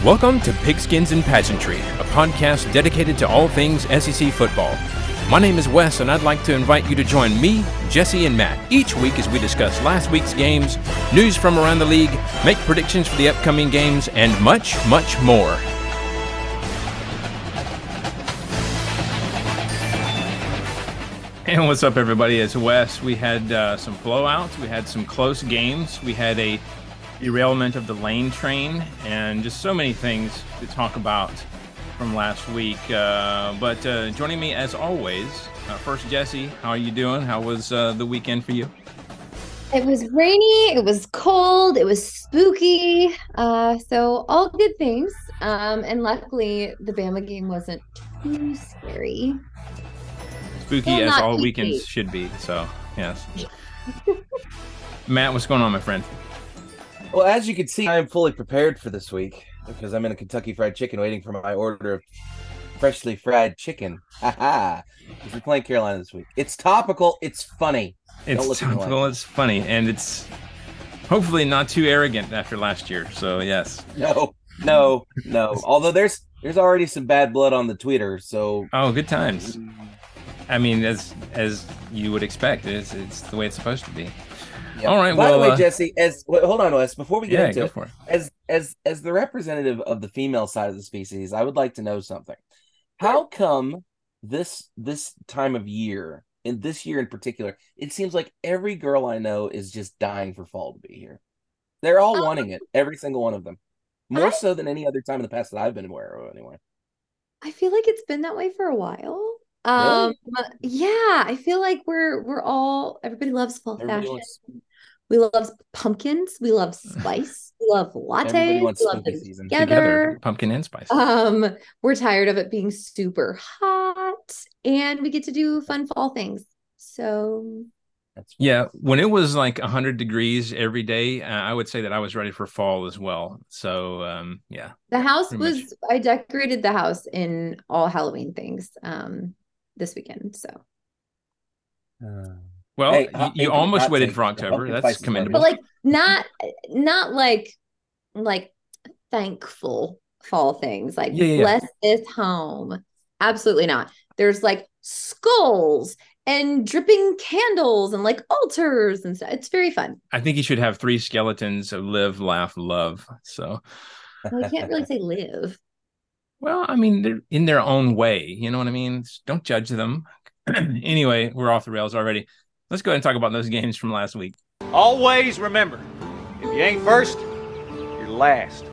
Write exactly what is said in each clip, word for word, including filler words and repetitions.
Welcome to Pigskins and Pageantry, a podcast dedicated to all things S E C football. My name is Wes, and I'd like to invite you to join me, Jesse, and Matt each week as we discuss last week's games, news from around the league, make predictions for the upcoming games, and much, much more. And what's up, everybody? It's Wes. We had uh, some blowouts. We had some close games. We had a derailment of the lane train, and just so many things to talk about from last week. Uh, but uh, joining me, as always, uh, first, Jesse, how are you doing? How was uh, the weekend for you? It was rainy, it was cold, it was spooky, uh, so all good things. Um, and luckily, the Bama game wasn't too scary. Spooky Still as not all easy. weekends should be, so yes. Matt, what's going on, my friend? Well, as you can see, I am fully prepared for this week because I'm in a Kentucky Fried Chicken waiting for my order of freshly fried chicken. Ha ha! We're playing Carolina this week. It's topical. It's funny. It's topical. It's funny, and it's hopefully not too arrogant after last year. So yes. No, no, no. Although there's there's already some bad blood on the Twitter. So oh, good times. I mean, as as you would expect, it's it's the way it's supposed to be. Yep. All right. By well, the way, uh, Jesse, as well, hold on, Wes. Before we get yeah, into go it, for it, as as as the representative of the female side of the species, I would like to know something. How come this this time of year, in this year in particular, it seems like every girl I know is just dying for fall to be here. They're all Um, wanting it, every single one of them, more I, so than any other time in the past that I've been aware of, anyway. I feel like it's been that way for a while. Um, Really? yeah, I feel like we're we're all everybody loves fall Everybody fashion. wants We love pumpkins. We love spice. We love everybody lattes. wants We love spooky them season. together, together. pumpkin and spice. Um, we're tired of it being super hot, and we get to do fun fall things. So That's Yeah, when it was like one hundred degrees every day, uh, I would say that I was ready for fall as well. So, um, yeah, the house pretty much. was, I decorated the house in all Halloween things um this weekend. So, uh, Well, hey, you, hot you take, almost hot waited take. for The October. pumpkin That's spice is garbage. but commendable. like not not like like thankful fall things like Yeah, yeah, yeah. bless this home. Absolutely not. There's like skulls and dripping candles and like altars and stuff. It's very fun. I think you should have three skeletons of live, laugh, love. So, Well, I can't really say live. well, I mean, they're in their own way. You know what I mean? Don't judge them. Anyway, we're off the rails already. Let's go ahead and talk about those games from last week. Always remember, if you ain't first, you're last.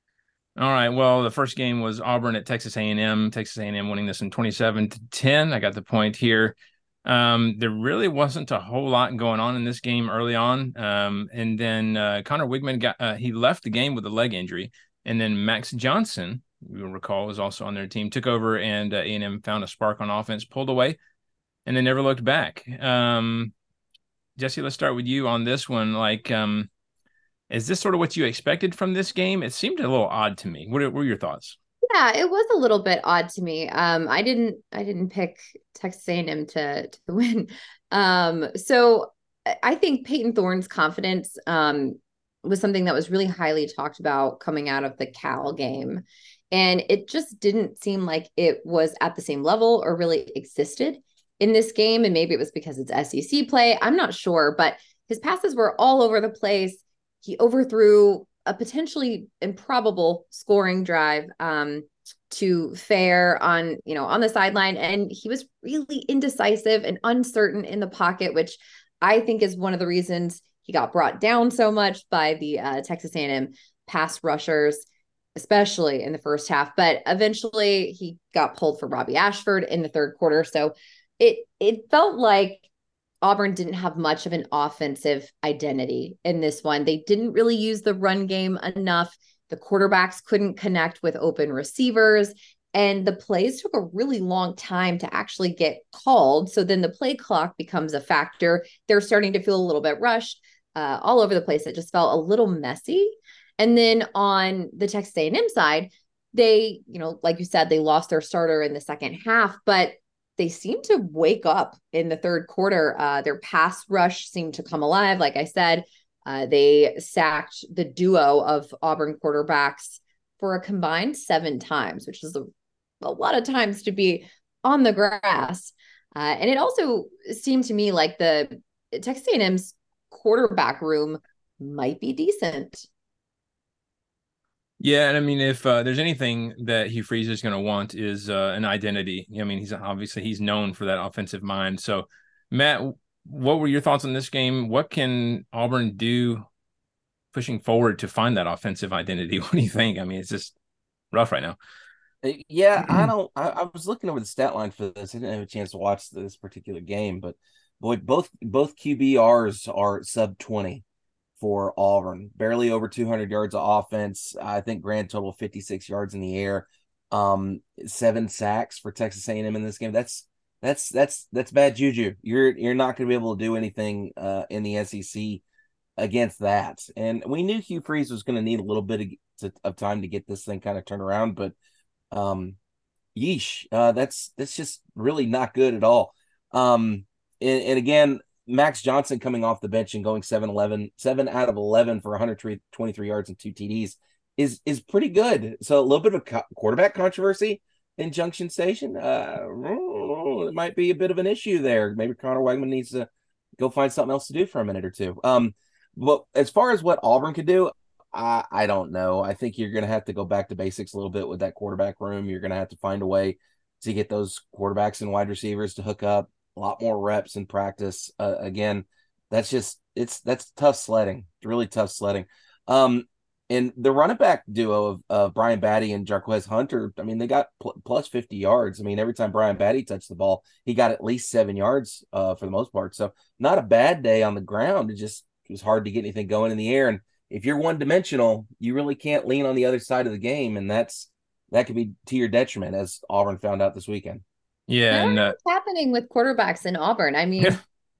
All right. Well, the first game was Auburn at Texas A and M. Texas A and M winning this in twenty-seven to ten. I got the point here. Um, there really wasn't a whole lot going on in this game early on. Um, and then uh, Connor Wigman got uh, he left the game with a leg injury. And then Max Johnson, you'll recall, was also on their team, took over, and uh, A and M found a spark on offense, pulled away, and they never looked back. Um, Jesse, let's start with you on this one. Like, um, is this sort of what you expected from this game? It seemed a little odd to me. What, are, what were your thoughts? Yeah, it was a little bit odd to me. Um, I didn't I didn't pick Texas A and M to to win. Um, so I I think Peyton Thorne's confidence um was something that was really highly talked about coming out of the Cal game. And it just didn't seem like it was at the same level or really existed in this game. And maybe it was because it's S E C play. I'm not sure, but his passes were all over the place. He overthrew a potentially improbable scoring drive um, to Fair on, you know, on the sideline. And he was really indecisive and uncertain in the pocket, which I think is one of the reasons he got brought down so much by the uh, Texas A and M pass rushers, especially in the first half. But eventually he got pulled for Robbie Ashford in the third quarter. So it it felt like Auburn didn't have much of an offensive identity in this one. They didn't really use the run game enough. The quarterbacks couldn't connect with open receivers, and the plays took a really long time to actually get called. So then the play clock becomes a factor. They're starting to feel a little bit rushed uh, all over the place. It just felt a little messy. And then on the Texas A and M side, they, you know, like you said, they lost their starter in the second half, but they seemed to wake up in the third quarter. Uh, their pass rush seemed to come alive. Like I said, uh, they sacked the duo of Auburn quarterbacks for a combined seven times, which is a, a lot of times to be on the grass. Uh, and it also seemed to me like the Texas A and M's quarterback room might be decent. Yeah, and I mean, if uh, there's anything that Hugh Freeze is going to want is uh, an identity. I mean, he's obviously he's known for that offensive mind. So, Matt, what were your thoughts on this game? What can Auburn do pushing forward to find that offensive identity? What do you think? I mean, it's just rough right now. Yeah, I don't. I, I was looking over the stat line for this. I didn't have a chance to watch this particular game, but boy, both both Q B Rs are sub twenty for Auburn. Barely over two hundred yards of offense. I think grand total fifty-six yards in the air. Um, seven sacks for Texas A and M in this game. That's that's that's that's bad juju. You're you're not going to be able to do anything uh, in the S E C against that. And we knew Hugh Freeze was going to need a little bit of, to, of time to get this thing kind of turned around, but um, yeesh, uh, that's that's just really not good at all. Um, and, and again, Max Johnson coming off the bench and going seven eleven, seven out of eleven for one hundred twenty-three yards and two T Ds is is pretty good. So a little bit of a co- quarterback controversy in Junction Station. Uh, it might be a bit of an issue there. Maybe Connor Wegman needs to go find something else to do for a minute or two. Um, but as far as what Auburn could do, I, I don't know. I think you're going to have to go back to basics a little bit with that quarterback room. You're going to have to find a way to get those quarterbacks and wide receivers to hook up a lot more reps in practice. Uh, again, that's just, it's, that's tough sledding. It's really tough sledding. Um, and the running back duo of, of Brian Batty and Jarquez Hunter, I mean, they got pl- plus fifty yards. I mean, every time Brian Batty touched the ball, he got at least seven yards uh, for the most part. So not a bad day on the ground. It just, it was hard to get anything going in the air. And if you're one dimensional, you really can't lean on the other side of the game. And that's, that could be to your detriment, as Auburn found out this weekend. Yeah. I don't and know uh, what's happening with quarterbacks in Auburn. I mean,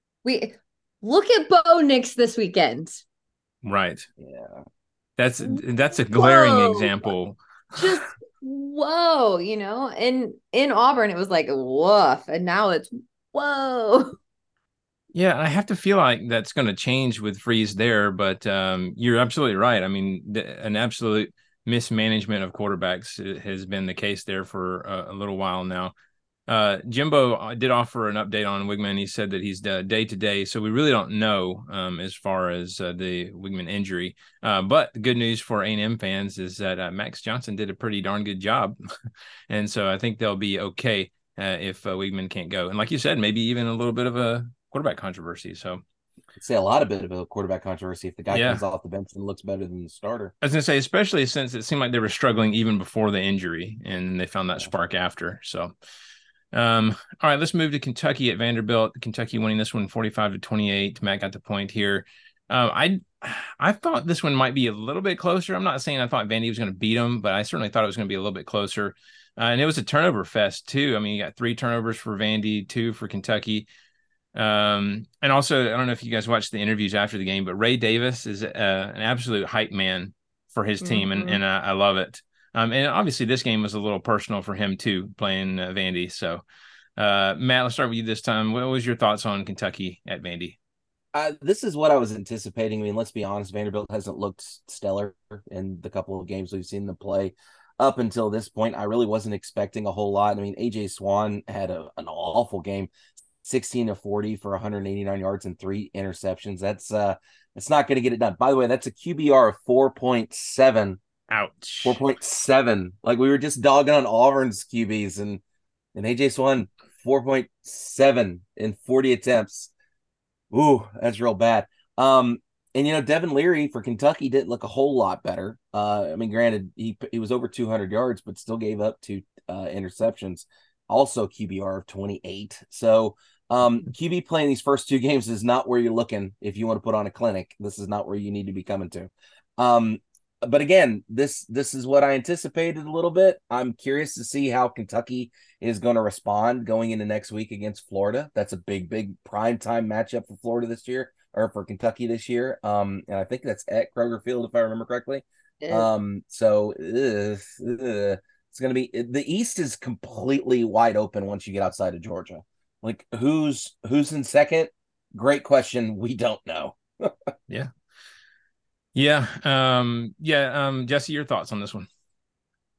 we look at Bo Nix this weekend. right. Yeah. That's, that's a glaring Whoa. example. Just whoa, you know, and in Auburn, it was like woof. And now it's whoa. Yeah, I have to feel like that's going to change with Freeze there, but um, you're absolutely right. I mean, th- an absolute mismanagement of quarterbacks has been the case there for a, a little while now. Uh, Jimbo did offer an update on Wigman. He said that he's day to day, so we really don't know um, as far as uh, the Wigman injury. Uh, but the good news for A and M fans is that uh, Max Johnson did a pretty darn good job, and so I think they'll be okay uh, if uh, Wigman can't go. And like you said, maybe even a little bit of a quarterback controversy. So I'd say a lot of bit of a quarterback controversy if the guy yeah. comes off the bench and looks better than the starter. I was gonna say, especially since it seemed like they were struggling even before the injury, and they found that yeah. spark after. So, um, all right, let's move to Kentucky at Vanderbilt. Kentucky winning this one forty-five to twenty-eight. Matt got the point here. Um, I I thought this one might be a little bit closer. I'm not saying I thought Vandy was going to beat them, but I certainly thought it was going to be a little bit closer. Uh, and it was a turnover fest too. I mean, you got three turnovers for Vandy, two for Kentucky. Um, and also, I don't know if you guys watched the interviews after the game, but Ray Davis is uh, an absolute hype man for his team, mm-hmm. and, and I, I love it. Um, and obviously, this game was a little personal for him too, playing uh, Vandy. So, uh, Matt, let's start with you this time. What was your thoughts on Kentucky at Vandy? Uh, this is what I was anticipating. I mean, let's be honest, Vanderbilt hasn't looked stellar in the couple of games we've seen them play up until this point. I really wasn't expecting a whole lot. I mean, A J Swan had a, an awful game. sixteen to forty for one hundred eighty-nine yards and three interceptions. That's uh that's not going to get it done. By the way, that's a Q B R of four point seven. Ouch. four point seven. Like we were just dogging on Auburn's Q Bs, and and A J Swan four point seven in forty attempts. Ooh, that's real bad. Um and you know, Devin Leary for Kentucky didn't look a whole lot better. Uh I mean, granted, he he was over two hundred yards, but still gave up two uh interceptions. Also Q B R of twenty-eight. So um, Q B playing these first two games is not where you're looking if you want to put on a clinic. This is not where you need to be coming to. Um, but again, this this is what I anticipated a little bit. I'm curious to see how Kentucky is going to respond going into next week against Florida. That's a big, big prime time matchup for Florida this year, or for Kentucky this year. Um, and I think that's at Kroger Field, if I remember correctly. Yeah. Um, so ugh, ugh. It's going to be, the East is completely wide open once you get outside of Georgia. Like who's, who's in second? Great question. We don't know. yeah. Yeah. Um, yeah. Um, Jesse, your thoughts on this one?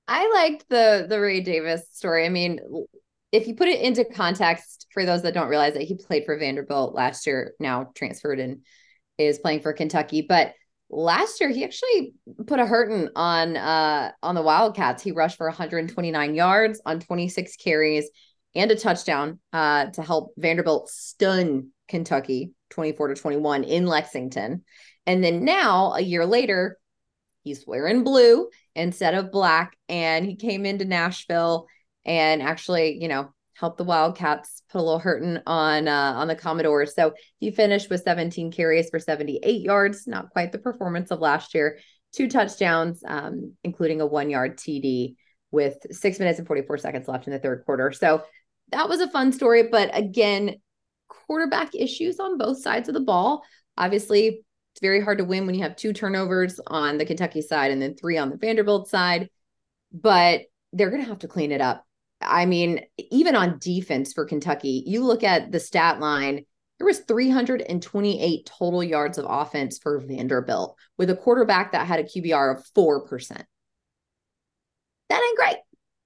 I liked the the Ray Davis story. I mean, if you put it into context for those that don't realize that he played for Vanderbilt last year, now transferred and is playing for Kentucky, but last year he actually put a hurting on uh on the Wildcats. He rushed for one hundred twenty-nine yards on twenty-six carries and a touchdown uh to help Vanderbilt stun Kentucky twenty-four to twenty-one in Lexington. And then now a year later, he's wearing blue instead of black, and he came into Nashville and actually, you know, helped the Wildcats put a little hurting on uh, on the Commodores. So he finished with seventeen carries for seventy-eight yards, not quite the performance of last year. Two touchdowns, um, including a one-yard T D with six minutes and forty-four seconds left in the third quarter. So that was a fun story. But again, quarterback issues on both sides of the ball. Obviously, it's very hard to win when you have two turnovers on the Kentucky side and then three on the Vanderbilt side. But they're going to have to clean it up. I mean, even on defense for Kentucky, you look at the stat line, there was three hundred twenty-eight total yards of offense for Vanderbilt with a quarterback that had a Q B R of four percent. That ain't great.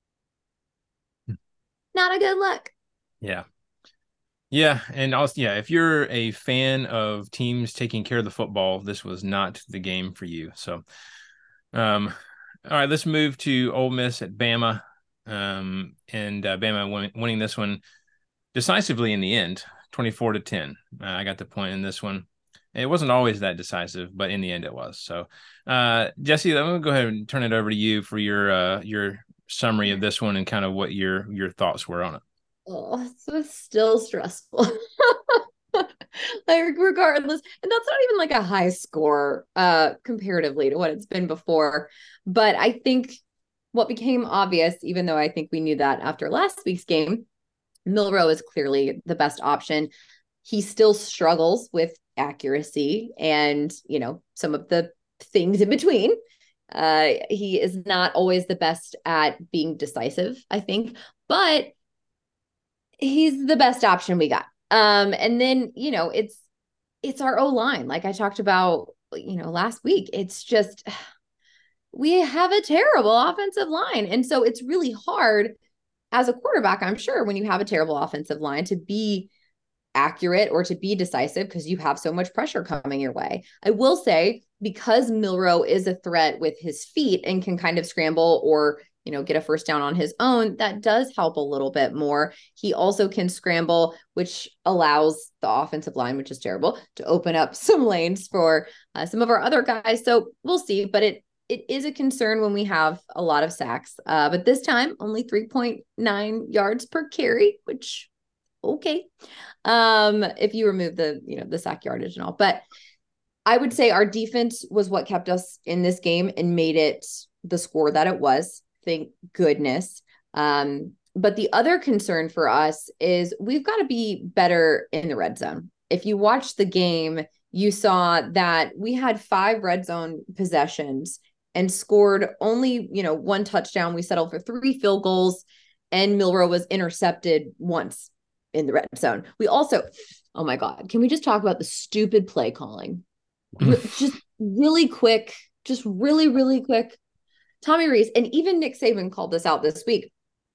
Not a good look. Yeah. Yeah. And also, yeah, if you're a fan of teams taking care of the football, this was not the game for you. So, um, all right, let's move to Ole Miss at Bama. Um, and uh, Bama win- winning this one decisively in the end, twenty-four to ten. Uh, I got the point in this one. It wasn't always that decisive, but in the end it was. So, uh, Jesse, let me go ahead and turn it over to you for your uh, your summary of this one and kind of what your your thoughts were on it. Oh, so it's still stressful. Like regardless, and that's not even like a high score uh comparatively to what it's been before. But I think what became obvious, even though I think we knew that after last week's game, Milroe is clearly the best option. He still struggles with accuracy and, you know, some of the things in between. Uh, he is not always the best at being decisive, I think, but he's the best option we got. Um, and then, you know, it's, it's our O-line. Like I talked about, you know, last week, it's just, we have a terrible offensive line. And so it's really hard as a quarterback, I'm sure, when you have a terrible offensive line to be accurate or to be decisive because you have so much pressure coming your way. I will say, because Milroe is a threat with his feet and can kind of scramble or, you know, get a first down on his own, that does help a little bit more. He also can scramble, which allows the offensive line, which is terrible, to open up some lanes for uh, some of our other guys. So we'll see, but it it is a concern when we have a lot of sacks. Uh, but this time, only three point nine yards per carry, which okay. Um, if you remove the, you know, the sack yardage and all, but I would say our defense was what kept us in this game and made it the score that it was. Thank goodness. Um, but the other concern for us is we've got to be better in the red zone. If you watch the game, you saw that we had five red zone possessions and scored only, you know, one touchdown. We settled for three field goals, and Milroe was intercepted once in the red zone. We also, oh my God, can we just talk about the stupid play calling? Just really quick, just really, really quick. Tommy Rees and even Nick Saban called this out this week.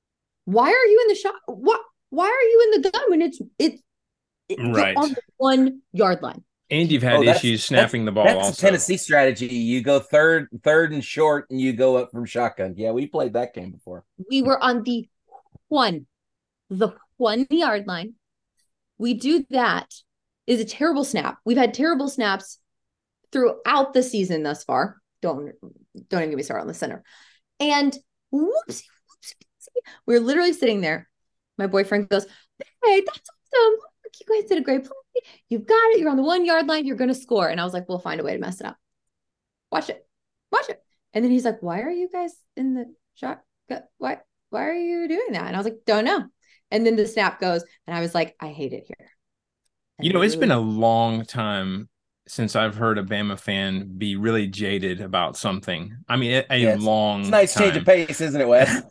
Why are you in the shot? What? Why are you in the gun when it's it's it, right on the one yard line? And you've had oh, issues snapping the ball. That's also. a Tennessee strategy. You go third, third and short, and you go up from shotgun. Yeah, we played that game before. We were on the one, the one yard line. We do that is a terrible snap. We've had terrible snaps throughout the season thus far. Don't don't even get me started on the center. And whoopsie, whoopsie, whoopsie. We're literally sitting there. My boyfriend goes, "Hey, that's awesome. Look, you guys did a great play. You've got it. You're on the one yard line. You're going to score." And I was like, "We'll find a way to mess it up. Watch it. Watch it." And then he's like, "Why are you guys in the shot? Why, why are you doing that?" And I was like, "Don't know." And then the snap goes, and I was like, "I hate it here." And you know, it's been a long time since I've heard a Bama fan be really jaded about something. I mean, a, a yes. long It's a nice time. change of pace, isn't it, Wes?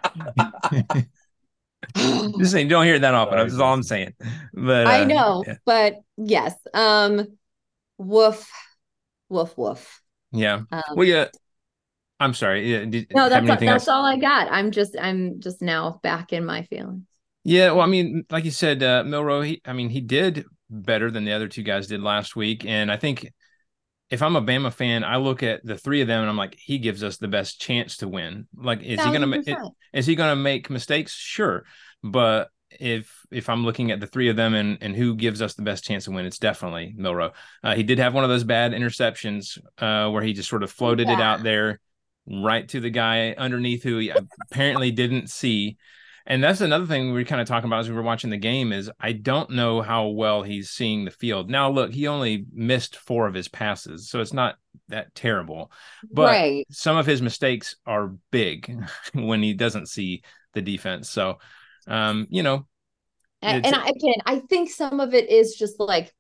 Just saying, don't hear that often. Sorry, That's all I'm saying. But uh, I know, yeah. but yes. Um, woof, woof, woof. Yeah. Um, well, yeah. I'm sorry. Yeah, did No, you have that's anything that's else? all I got. I'm just I'm just now back in my feelings. Yeah, well, I mean, like you said, uh, Milrow, he, I mean, he did better than the other two guys did last week. And I think if I'm a Bama fan, I look at the three of them and I'm like, he gives us the best chance to win. Like, is he Thousand gonna it, percent. is he gonna make mistakes? Sure, but if if I'm looking at the three of them and and who gives us the best chance to win, it's definitely Milrow. Uh, he did have one of those bad interceptions uh, where he just sort of floated it Yeah. out there right to the guy underneath who he apparently didn't see. And that's another thing we were kind of talking about as we were watching the game is I don't know how well he's seeing the field. Now, look, he only missed four of his passes, so it's not that terrible. But Right. some of his mistakes are big when he doesn't see the defense. So, um, you know, it's And I, again, I think some of it is just like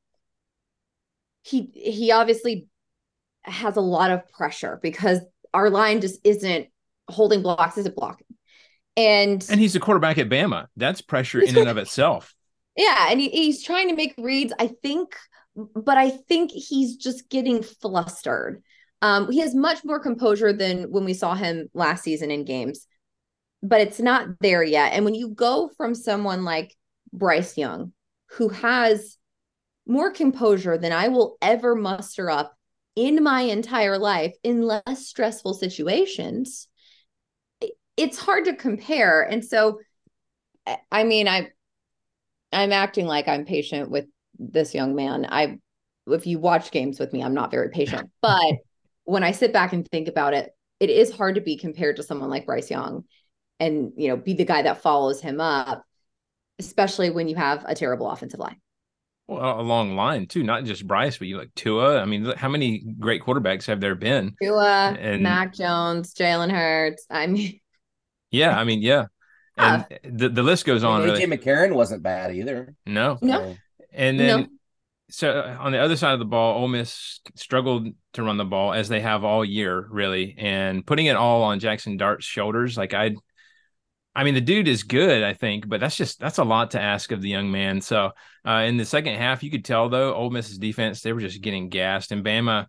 he he obviously has a lot of pressure because our line just isn't holding blocks, isn't blocking. And and he's the quarterback at Bama. That's pressure in and of itself. yeah, and he, he's trying to make reads, I think, but I think he's just getting flustered. Um, he has much more composure than when we saw him last season in games, but it's not there yet. And when you go from someone like Bryce Young, who has more composure than I will ever muster up in my entire life in less stressful situations, it's hard to compare. And so, I mean, I, I'm acting like I'm patient with this young man. I, if you watch games with me, I'm not very patient, but when I sit back and think about it, it is hard to be compared to someone like Bryce Young and, you know, be the guy that follows him up, especially when you have a terrible offensive line. Well, a long line too, not just Bryce, but you like Tua. I mean, how many great quarterbacks have there been? Tua, And Mac Jones, Jalen Hurts. I mean, yeah, I mean, yeah. And tough. the, the list goes I on mean, A J really. McCarron wasn't bad either. No. No, So, And no. then so uh, on the other side of the ball, Ole Miss struggled to run the ball as they have all year, really, and putting it all on Jackson Dart's shoulders. Like I, I mean, the dude is good, I think, but that's just that's a lot to ask of the young man. So uh, in the second half, you could tell though, Ole Miss's defense they were just getting gassed, and Bama.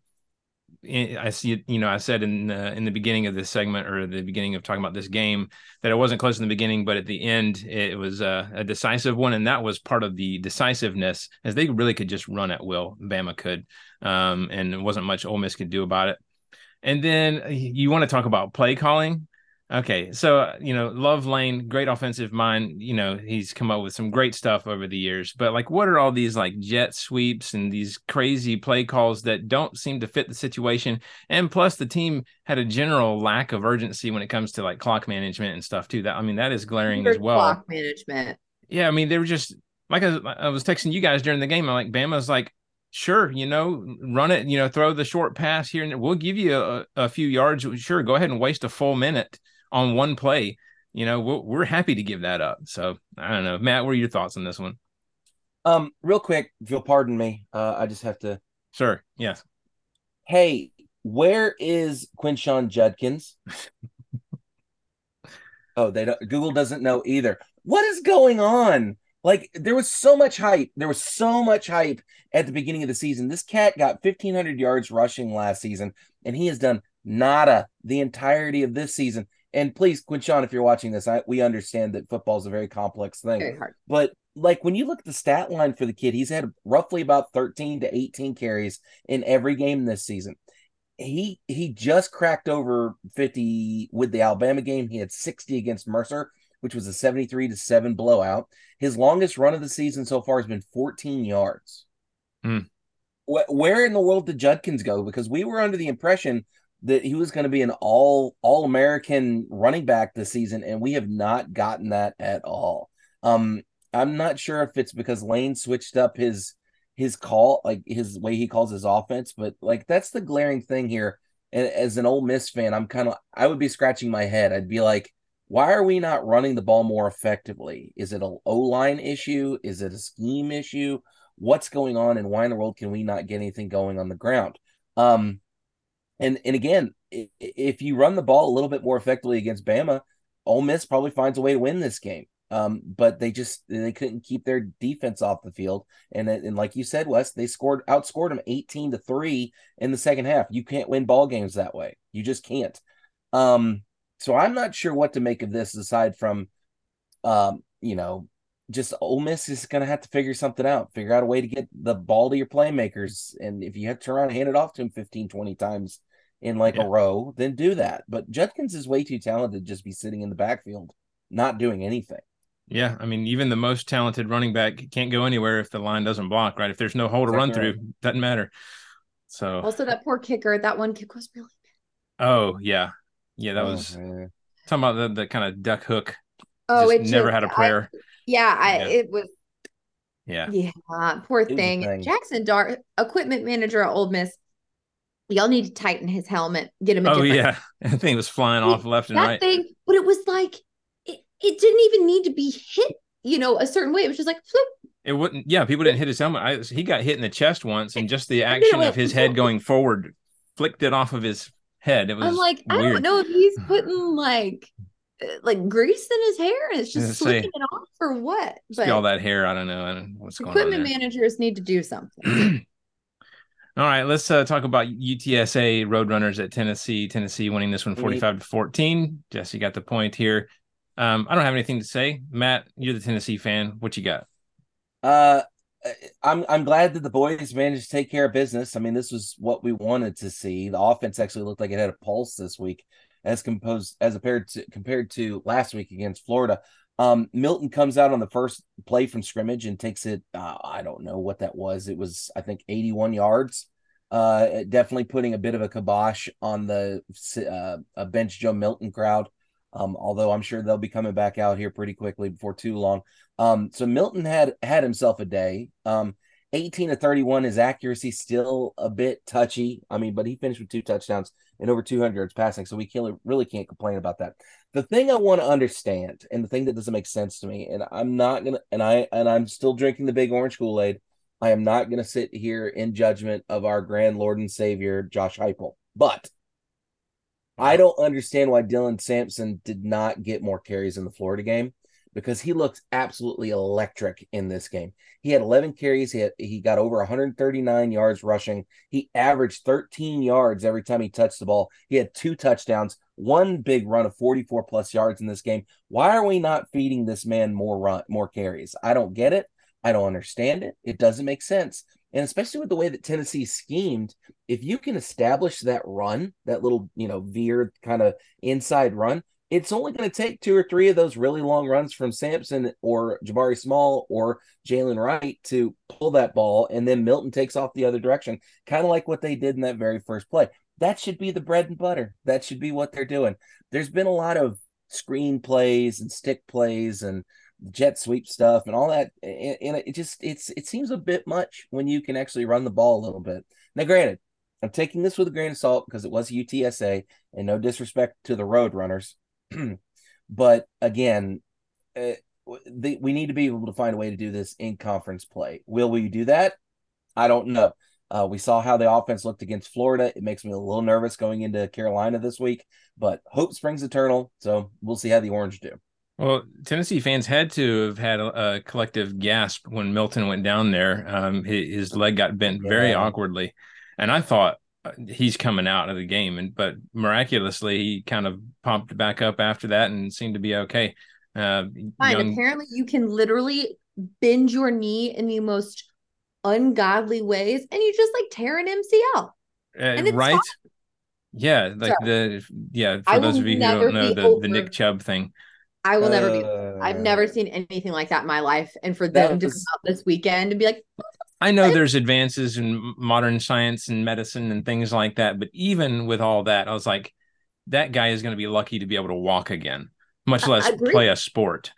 I see, you know, I said in uh, in the beginning of this segment or the beginning of talking about this game that it wasn't close in the beginning, but at the end it was uh, a decisive one, and that was part of the decisiveness, as they really could just run at will. Bama could, um, and it wasn't much Ole Miss could do about it. And then you want to talk about play calling. Okay, so uh, you know, Love Lane, great offensive mind. You know, he's come up with some great stuff over the years. But like, what are all these like jet sweeps and these crazy play calls that don't seem to fit the situation? And plus, the team had a general lack of urgency when it comes to like clock management and stuff too. That I mean, that is glaring as well. Clock management. Yeah, I mean, they were just like I, I was texting you guys during the game. I'm like, Bama's like, sure, you know, run it, you know, throw the short pass here, and we'll give you a, a few yards. Sure, go ahead and waste a full minute on one play. You know, we're, we're happy to give that up. So I don't know, Matt, what are your thoughts on this one? um, real quick, if you'll pardon me, uh, I just have to. Sir, yes. Hey, where is Quinshon Judkins? Oh, they don't. Google doesn't know either. What is going on? Like, there was so much hype. There was so much hype at the beginning of the season. This cat got fifteen hundred yards rushing last season, and he has done nada the entirety of this season. And please, Quinshon, if you're watching this, I, we understand that football is a very complex thing. Very hard. But like when you look at the stat line for the kid, he's had roughly about thirteen to eighteen carries in every game this season. He he just cracked over fifty with the Alabama game. He had sixty against Mercer, which was a seventy-three to seven blowout. His longest run of the season so far has been fourteen yards. Mm. Where in the world did Judkins go? Because we were under the impression that he was going to be an all all American running back this season, and we have not gotten that at all. Um, I'm not sure if it's because Lane switched up his his call, like his way he calls his offense, but like that's the glaring thing here. And as an Ole Miss fan, I'm kind of I would be scratching my head. I'd be like, why are we not running the ball more effectively? Is it an O-line issue? Is it a scheme issue? What's going on, and why in the world can we not get anything going on the ground? Um, And and again, if you run the ball a little bit more effectively against Bama, Ole Miss probably finds a way to win this game. Um, but they just they couldn't keep their defense off the field, and and like you said, Wes, they scored outscored them eighteen to three in the second half. You can't win ball games that way. You just can't. Um, so I'm not sure what to make of this aside from, um, you know, just Ole Miss is going to have to figure something out, figure out a way to get the ball to your playmakers. And if you have to turn around and hand it off to him fifteen, twenty times in like yeah. a row, then do that. But Judkins is way too talented to just be sitting in the backfield, not doing anything. Yeah, I mean, even the most talented running back can't go anywhere if the line doesn't block, right? If there's no hole to exactly run right. through, doesn't matter. So also that poor kicker, that one kick was really bad. Oh, yeah. Yeah, that oh, was man. talking about the, the kind of duck hook. Oh, just it never just, had a prayer. I, yeah, I yeah. it was Yeah. Yeah, poor thing. thing. Jackson Dart, equipment manager at Ole Miss. Y'all need to tighten his helmet, get him a Oh, different yeah. That thing was flying off left and that right. Thing, but it was like it, it didn't even need to be hit, you know, a certain way. It was just like flip. It wouldn't, yeah, people didn't hit his helmet. I, he got hit in the chest once, and just the action of his head going forward flicked it off of his head. It was I'm like, weird. I don't know if he's putting like like grease in his hair and it's just slicking it off or what. But all that hair, I don't know. I don't know what's going on. Equipment managers need to do something. All right, let's uh, talk about U T S A Roadrunners at Tennessee. Tennessee winning this one forty-five to fourteen. Jesse got the point here. Um, I don't have anything to say. Matt, you're the Tennessee fan. What you got? Uh, I'm I'm glad that the boys managed to take care of business. I mean, this was what we wanted to see. The offense actually looked like it had a pulse this week, as composed as compared to compared to last week against Florida. Um, Milton comes out on the first play from scrimmage and takes it. Uh, I don't know what that was. It was, I think, eighty-one yards. Uh, definitely putting a bit of a kibosh on the uh, bench Joe Milton crowd. Um, although I'm sure they'll be coming back out here pretty quickly before too long. Um, so Milton had had himself a day. Um, eighteen to thirty-one, his accuracy still a bit touchy. I mean, but he finished with two touchdowns and over two hundred yards passing, so we can't, really can't complain about that. The thing I want to understand, and the thing that doesn't make sense to me, and I'm not gonna, and I and I'm still drinking the big orange Kool-Aid. I am not gonna sit here in judgment of our grand Lord and Savior Josh Heupel, but I don't understand why Dylan Sampson did not get more carries in the Florida game, because he looked absolutely electric in this game. He had eleven carries. He had, he got over one hundred thirty-nine yards rushing. He averaged thirteen yards every time he touched the ball. He had two touchdowns, one big run of forty-four plus yards in this game. Why are we not feeding this man more run, more carries? I don't get it. I don't understand it. It doesn't make sense. And especially with the way that Tennessee schemed, if you can establish that run, that little, you know, veer kind of inside run, it's only going to take two or three of those really long runs from Sampson or Jabari Small or Jalen Wright to pull that ball, and then Milton takes off the other direction, kind of like what they did in that very first play. That should be the bread and butter. That should be what they're doing. There's been a lot of screen plays and stick plays and jet sweep stuff and all that, and it just it's it seems a bit much when you can actually run the ball a little bit. Now, granted, I'm taking this with a grain of salt because it was U T S A, and no disrespect to the Roadrunners. But again, uh, the, we need to be able to find a way to do this in conference play. Will we do that? I don't know. Uh, we saw how the offense looked against Florida. It makes me a little nervous going into Carolina this week, but hope springs eternal. So we'll see how the Orange do. Well, Tennessee fans had to have had a, a collective gasp when Milton went down there. Um, his, his leg got bent yeah. very awkwardly, and I thought, he's coming out of the game, and but miraculously he kind of popped back up after that and seemed to be okay. Uh, Fine. Young... Apparently, you can literally bend your knee in the most ungodly ways, and you just like tear an M C L. Uh, and right? Fine. Yeah, like so, the yeah. For I those of you who don't know the, the Nick Chubb thing, I will uh, never be. I've never seen anything like that in my life, and for them was... to come out this weekend and be like. I know there's advances in modern science and medicine and things like that, but even with all that, I was like, that guy is going to be lucky to be able to walk again, much less play a sport.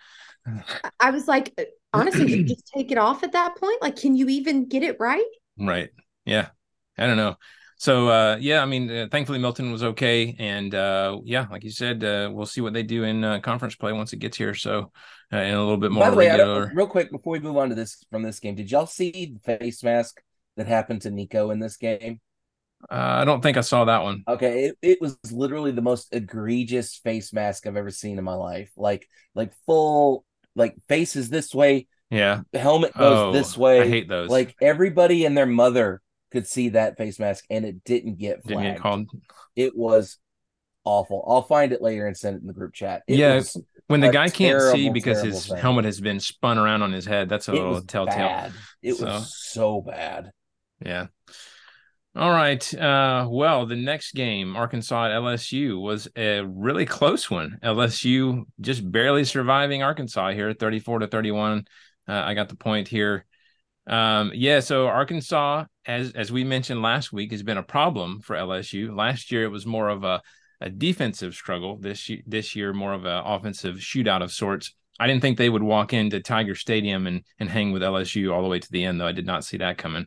I was like, honestly, you just take it off at that point? Like, can you even get it right? Right. Yeah. I don't know. So, uh, yeah, I mean, uh, thankfully Milton was okay. And, uh, yeah, like you said, uh, we'll see what they do in uh, conference play once it gets here. So, uh, in a little bit more By the way, regular. Real quick, before we move on to this from this game, did y'all see the face mask that happened to Nico in this game? Uh, I don't think I saw that one. Okay, it, it was literally the most egregious face mask I've ever seen in my life. Like, like full, like faces this way. Yeah. The helmet goes oh, this way. I hate those. Like everybody and their mother could see that face mask, and it didn't get flagged. Didn't get called. It was awful. I'll find it later and send it in the group chat. It Yeah, was when the a guy can't see terrible, because terrible his thing. helmet has been spun around on his head, that's a It little was telltale. bad. It So, was so bad. yeah. All right. Uh, well, the next game, Arkansas at L S U, was a really close one. L S U just barely surviving Arkansas here, thirty-four to thirty-one. Uh, I got the point here. Um, yeah, so Arkansas, as as we mentioned last week, has been a problem for L S U. Last year, it was more of a, a defensive struggle. This year, this year, more of an offensive shootout of sorts. I didn't think they would walk into Tiger Stadium and and hang with L S U all the way to the end, though. I did not see that coming.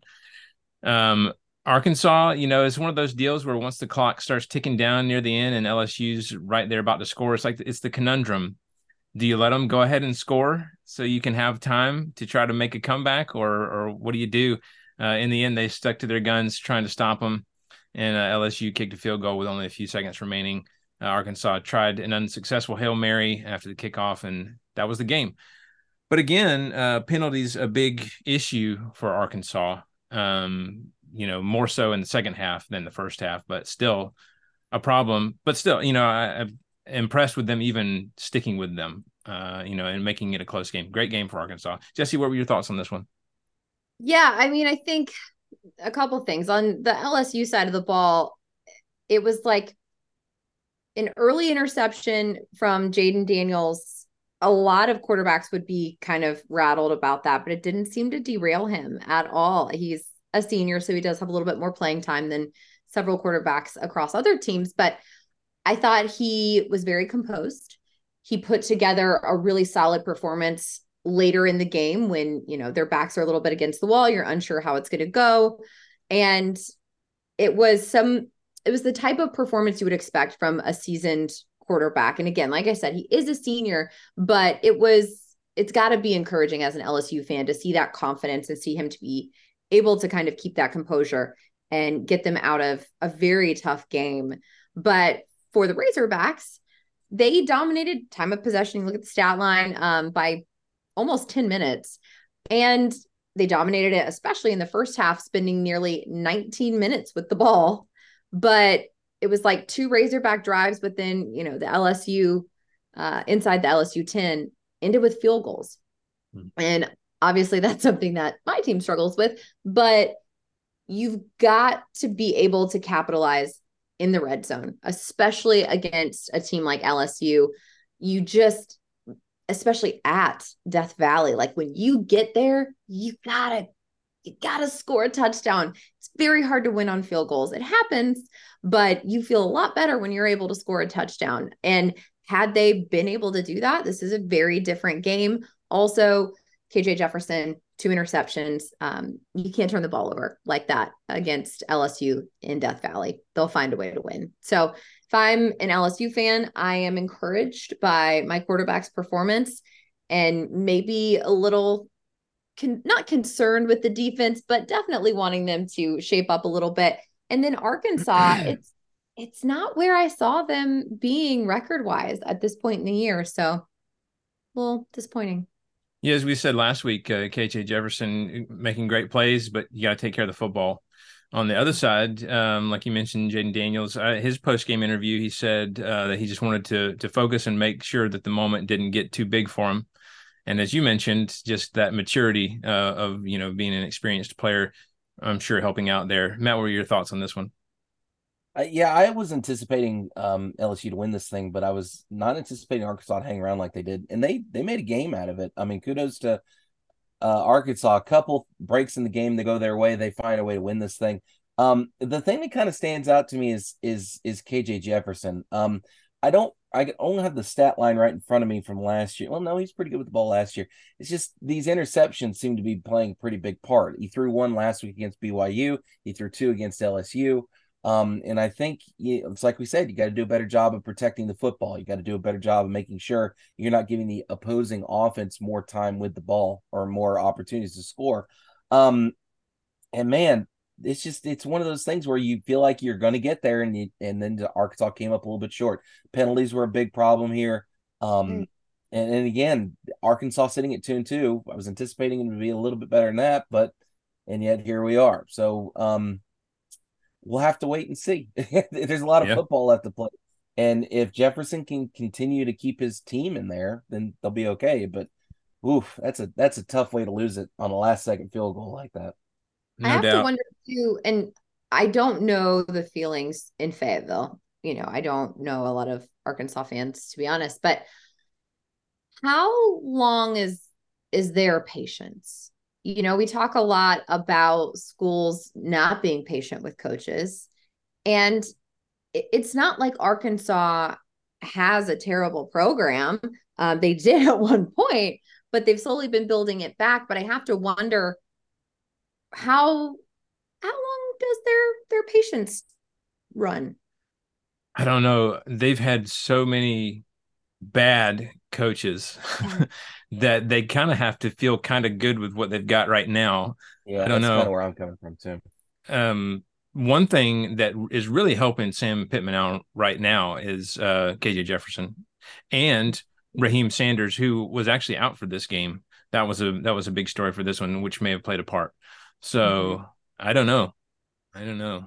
Um, Arkansas, you know, is one of those deals where once the clock starts ticking down near the end and L S U's right there about to score, it's like it's the conundrum. Do you let them go ahead and score so you can have time to try to make a comeback, or or what do you do? Uh, in the end, they stuck to their guns trying to stop them, and uh, L S U kicked a field goal with only a few seconds remaining. Uh, Arkansas tried an unsuccessful Hail Mary after the kickoff, and that was the game. But again, uh, penalties a big issue for Arkansas. Um, you know, more so in the second half than the first half, but still a problem. But still, you know, I, I'm impressed with them even sticking with them, uh, you know, and making it a close game. Great game for Arkansas. Jesse, what were your thoughts on this one? Yeah, I mean, I think a couple things on the L S U side of the ball. It was like an early interception from Jaden Daniels. A lot of quarterbacks would be kind of rattled about that, but it didn't seem to derail him at all. He's a senior, so he does have a little bit more playing time than several quarterbacks across other teams, but I thought he was very composed. He put together a really solid performance later in the game when, you know, their backs are a little bit against the wall. You're unsure how it's going to go. And it was some, it was the type of performance you would expect from a seasoned quarterback. And again, like I said, he is a senior, but it was, it's got to be encouraging as an L S U fan to see that confidence and see him to be able to kind of keep that composure and get them out of a very tough game. But for the Razorbacks, they dominated time of possession. You look at the stat line um, by almost ten minutes. And they dominated it, especially in the first half, spending nearly nineteen minutes with the ball. But it was like two Razorback drives, but then, you know, the L S U, uh, inside the L S U ten, ended with field goals. Hmm. And obviously that's something that my team struggles with, but you've got to be able to capitalize in the red zone, especially against a team like L S U. You just, especially at Death Valley, like when you get there, you gotta, you gotta score a touchdown. It's very hard to win on field goals. It happens, but you feel a lot better when you're able to score a touchdown. And had they been able to do that, this is a very different game. Also, K J Jefferson, two interceptions. Um, you can't turn the ball over like that against L S U in Death Valley. They'll find a way to win. So if I'm an L S U fan, I am encouraged by my quarterback's performance and maybe a little con- not concerned with the defense, but definitely wanting them to shape up a little bit. And then Arkansas, it's it's not where I saw them being record-wise at this point in the year. So a little disappointing. Yeah, as we said last week, uh, K J Jefferson making great plays, but you got to take care of the football. On the other side, um, like you mentioned, Jaden Daniels, uh, his post-game interview, he said uh, that he just wanted to to focus and make sure that the moment didn't get too big for him. And as you mentioned, just that maturity uh, of, you know, being an experienced player, I'm sure helping out there. Matt, what were your thoughts on this one? Uh, yeah, I was anticipating um, L S U to win this thing, but I was not anticipating Arkansas to hang around like they did, and they they made a game out of it. I mean, kudos to uh, Arkansas. A couple breaks in the game, they go their way, they find a way to win this thing. Um, the thing that kind of stands out to me is is is K J Jefferson. Um, I don't, I only have the stat line right in front of me from last year. Well, no, he's pretty good with the ball last year. It's just these interceptions seem to be playing a pretty big part. He threw one last week against B Y U. He threw two against L S U. Um, and I think it's like we said, you got to do a better job of protecting the football. You got to do a better job of making sure you're not giving the opposing offense more time with the ball or more opportunities to score. Um, and man, it's just, it's one of those things where you feel like you're going to get there, and you, and then Arkansas came up a little bit short. Penalties were a big problem here. Um, mm. and, and again, Arkansas sitting at two and two, I was anticipating it to be a little bit better than that, but, and yet here we are. So, um, we'll have to wait and see. There's a lot of yeah. football left to play. And if Jefferson can continue to keep his team in there, then they'll be okay. But oof, that's a that's a tough way to lose it on a last second field goal like that. I No have to doubt. wonder too, and I don't know the feelings in Fayetteville. You know, I don't know a lot of Arkansas fans, to be honest, but how long is is their patience? You know, we talk a lot about schools not being patient with coaches, and it's not like Arkansas has a terrible program. Um, they did at one point, but they've slowly been building it back. But I have to wonder how how long does their their patience run? I don't know. They've had so many bad coaches Yeah. that they kind of have to feel kind of good with what they've got right now. I Yeah, don't that's kind know. of where I'm coming from too. Um, one thing that is really helping Sam Pittman out right now is uh, K J Jefferson and Raheem Sanders, who was actually out for this game. That was a that was a big story for this one, which may have played a part. Mm-hmm. So I don't know. I don't know.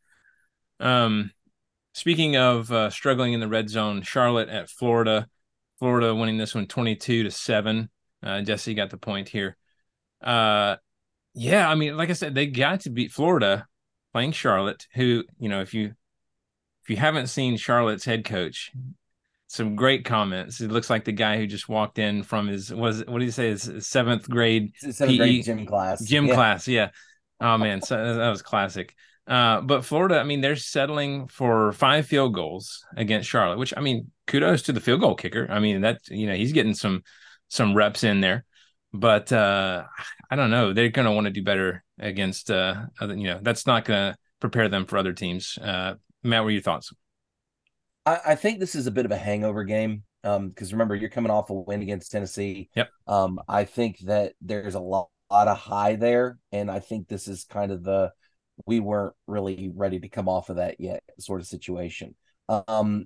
Um, Speaking of uh, struggling in the red zone, Charlotte at Florida. Florida winning this one twenty-two to seven. Uh, Jesse got the point here. Uh, yeah, I mean, like I said, they got to beat Florida playing Charlotte, who, you know, if you if you haven't seen Charlotte's head coach, some great comments. It looks like the guy who just walked in from his was what did he say his seventh grade Seventh grade P E gym class. gym Yeah. class. Yeah. Oh man, so that was classic. Uh, but Florida, I mean, they're settling for five field goals against Charlotte, which I mean, kudos to the field goal kicker. I mean, that you know he's getting some some reps in there, but uh, I don't know. They're going to want to do better against uh, other, you know, that's not going to prepare them for other teams. Uh, Matt, what are your thoughts? I, I think this is a bit of a hangover game. Um, because remember, you're coming off a win against Tennessee. Yep. Um, I think that there's a lot, lot of high there, and I think this is kind of the we weren't really ready to come off of that yet sort of situation. Um,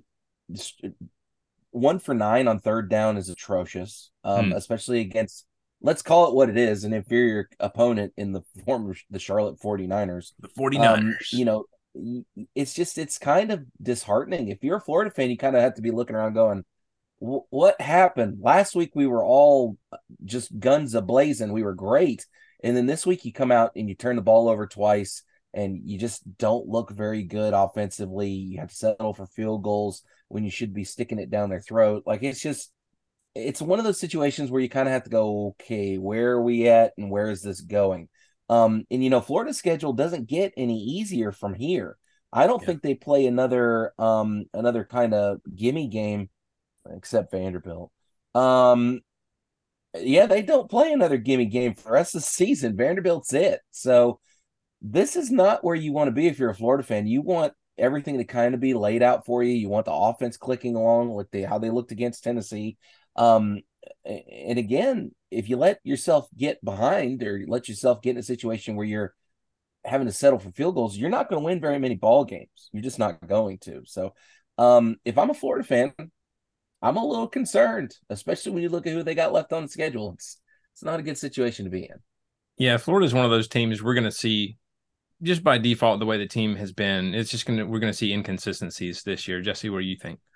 one for nine on third down is atrocious, um, Hmm. especially against, let's call it what it is, an inferior opponent in the form of the Charlotte 49ers. The Um, 49ers. you know, it's just, it's kind of disheartening. If you're a Florida fan, you kind of have to be looking around going, what happened? Last week we were all just guns ablazing. We were great. And then this week you come out and you turn the ball over twice and you just don't look very good offensively. You have to settle for field goals when you should be sticking it down their throat. Like it's just, it's one of those situations where you kind of have to go, okay, where are we at and where is this going? Um, and you know, Florida's schedule doesn't get any easier from here. I don't Yeah. think they play another um another kind of gimme game except Vanderbilt. Um, yeah, they don't play another gimme game for the rest of the season. Vanderbilt's it. So this is not where you want to be if you're a Florida fan. You want everything to kind of be laid out for you. You want the offense clicking along with the how they looked against Tennessee. Um, and again, if you let yourself get behind or let yourself get in a situation where you're having to settle for field goals, you're not going to win very many ball games. You're just not going to. So, um, if I'm a Florida fan, I'm a little concerned, especially when you look at who they got left on the schedule. It's it's not a good situation to be in. Yeah, Florida's one of those teams we're going to see just by default the way the team has been. It's just going to we're going to see inconsistencies this year. Jesse, what do you think?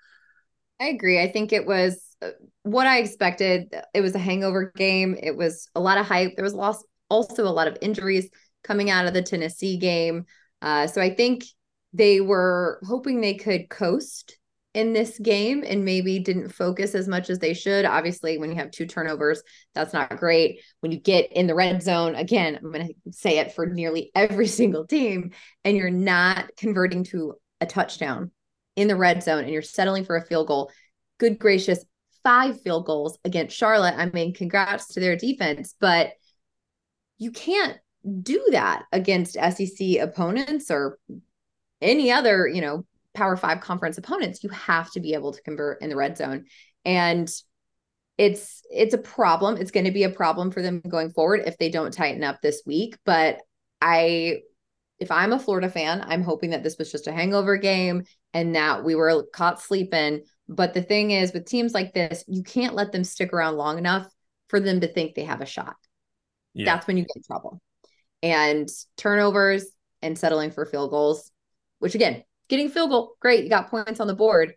I agree. I think it was uh, what I expected. It was a hangover game. It was a lot of hype. There was lost, also a lot of injuries coming out of the Tennessee game. Uh, so I think they were hoping they could coast in this game and maybe didn't focus as much as they should. Obviously, when you have two turnovers, that's not great. When you get in the red zone, again, I'm going to say it for nearly every single team, and you're not converting to a touchdown in the red zone and you're settling for a field goal. Good gracious, five field goals against Charlotte. I mean, congrats to their defense, but you can't do that against S E C opponents or any other, you know, Power Five conference opponents. You have to be able to convert in the red zone. And it's it's a problem. It's going to be a problem for them going forward if they don't tighten up this week. But I if I'm a Florida fan, I'm hoping that this was just a hangover game and that we were caught sleeping. But the thing is, with teams like this, you can't let them stick around long enough for them to think they have a shot. Yeah. That's when you get in trouble. And turnovers and settling for field goals, which again, getting field goal, great. You got points on the board,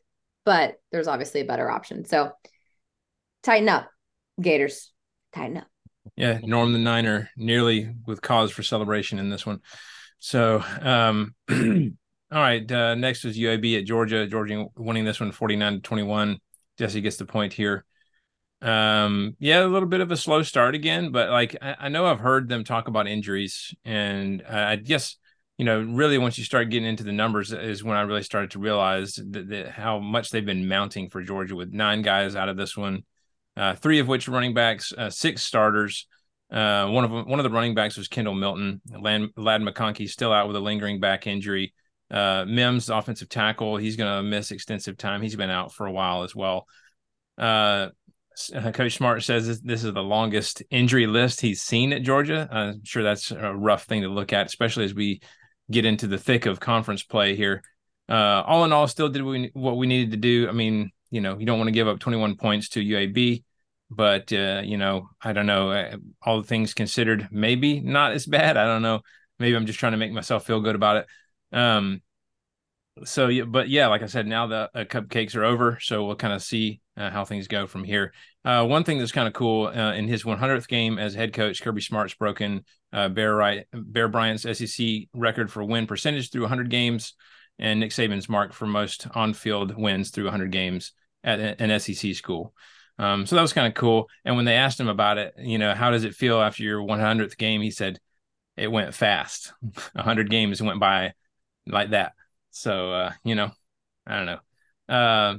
but there's obviously a better option. So tighten up, Gators. Tighten up. Yeah, Norm the Niner nearly with cause for celebration in this one. So, um, all right. Uh, next was U A B at Georgia. Georgia winning this one forty-nine to twenty-one. Jesse gets the point here. Um, yeah, a little bit of a slow start again, but like I, I know I've heard them talk about injuries, and uh, I guess you know really once you start getting into the numbers is when I really started to realize that, that how much they've been mounting for Georgia with nine guys out of this one, uh, three of which running backs, uh, six starters. Uh, one of them, one of the running backs was Kendall Milton. Lad, Lad McConkey still out with a lingering back injury. Uh, Mims, the offensive tackle, he's going to miss extensive time. He's been out for a while as well. Uh, Coach Smart says this, this is the longest injury list he's seen at Georgia. I'm sure that's a rough thing to look at, especially as we get into the thick of conference play here. Uh, all in all, still did we, what we needed to do. I mean, you know, you don't want to give up twenty-one points to U A B, but, uh, you know, I don't know. All the things considered, maybe not as bad. I don't know. Maybe I'm just trying to make myself feel good about it. Um, so, but yeah, like I said, now the uh, cupcakes are over. So we'll kind of see uh, how things go from here. Uh, one thing that's kind of cool uh, in his one hundredth game as head coach, Kirby Smart's broken uh, Bear, Wright, Bear Bryant's S E C record for win percentage through one hundred games, and Nick Saban's mark for most on-field wins through one hundred games at an S E C school. Um, so that was kind of cool. And when they asked him about it, you know, how does it feel after your one hundredth game? He said, it went fast. one hundred games went by like that. So, uh, you know, I don't know. Uh,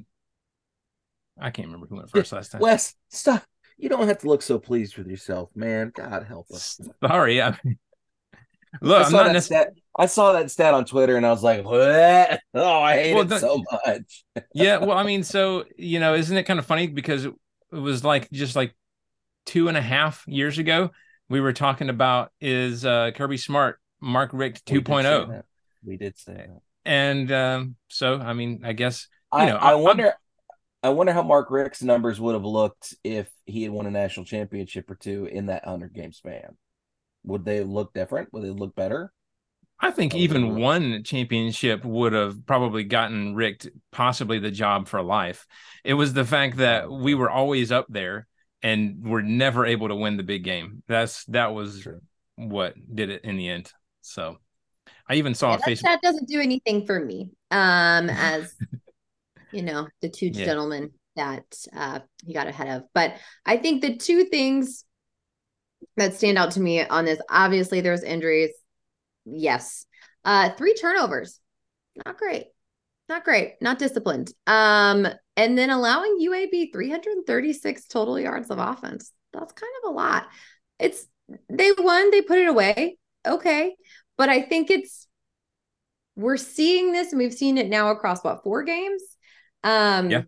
I can't remember who went first last time. Wes, stop. You don't have to look so pleased with yourself, man. God help us. Sorry. I mean, look, I I'm saw, not that necessarily. stat, I saw that stat on Twitter and I was like, what? Oh, I hate Well, it so much. Yeah. Well, I mean, so, you know, isn't it kind of funny because it was like just like two and a half years ago, we were talking about is uh, Kirby Smart, Mark Richt two point oh. We did say that. And um, so, I mean, I guess, you I, know, I I, wonder, I wonder how Mark Richt's numbers would have looked if he had won a national championship or two in that hundred game span. Would they look different? Would they look better? I think even one championship would have probably gotten Richt possibly the job for life. It was the fact that we were always up there and were never able to win the big game. That's that was True. What did it in the end. So I even saw yeah, a that, Facebook. That doesn't do anything for me. Um, as you know, the two Yeah. gentlemen that uh, he got ahead of. But I think the two things that stand out to me on this, obviously there's injuries. Yes. Uh, three turnovers. Not great. Not great. Not disciplined. Um, and then allowing U A B three hundred thirty-six total yards of offense. That's kind of a lot. It's they won, they put it away. Okay. But I think it's we're seeing this, and we've seen it now across what, four games? Um Yeah.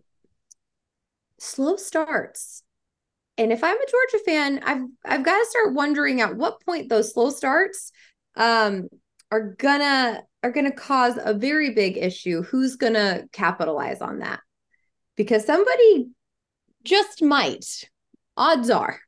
Slow starts. And if I'm a Georgia fan, I've I've got to start wondering at what point those slow starts um are gonna are gonna cause a very big issue. Who's gonna capitalize on that? Because somebody just might. Odds are.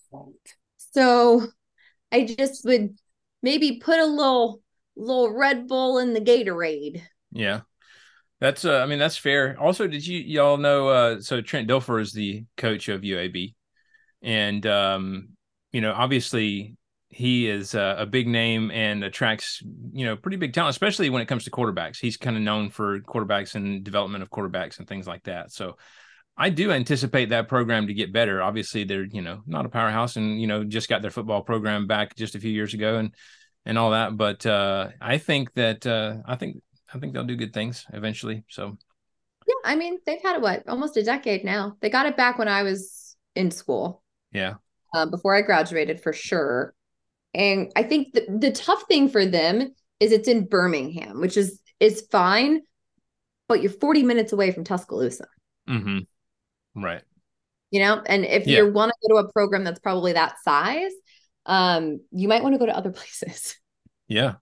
So I just would maybe put a little little Red Bull in the Gatorade. Yeah. That's uh, I mean, that's fair. Also, did you y'all know uh so Trent Dilfer is the coach of U A B. And um, you know, obviously he is a, a big name and attracts, you know, pretty big talent, especially when it comes to quarterbacks. He's kind of known for quarterbacks and development of quarterbacks and things like that. So I do anticipate that program to get better. Obviously, they're, you know, not a powerhouse and, you know, just got their football program back just a few years ago and and all that. But uh, I think that uh, I think I think they'll do good things eventually. So yeah, I mean, they've had it what, almost a decade now. They got it back when I was in school. Yeah. Um, before I graduated, for sure. And I think the, the tough thing for them is it's in Birmingham, which is is fine, but you're forty minutes away from Tuscaloosa. Mm-hmm. Right. You know, and if Yeah. you want to go to a program that's probably that size, um, you might want to go to other places. Yeah.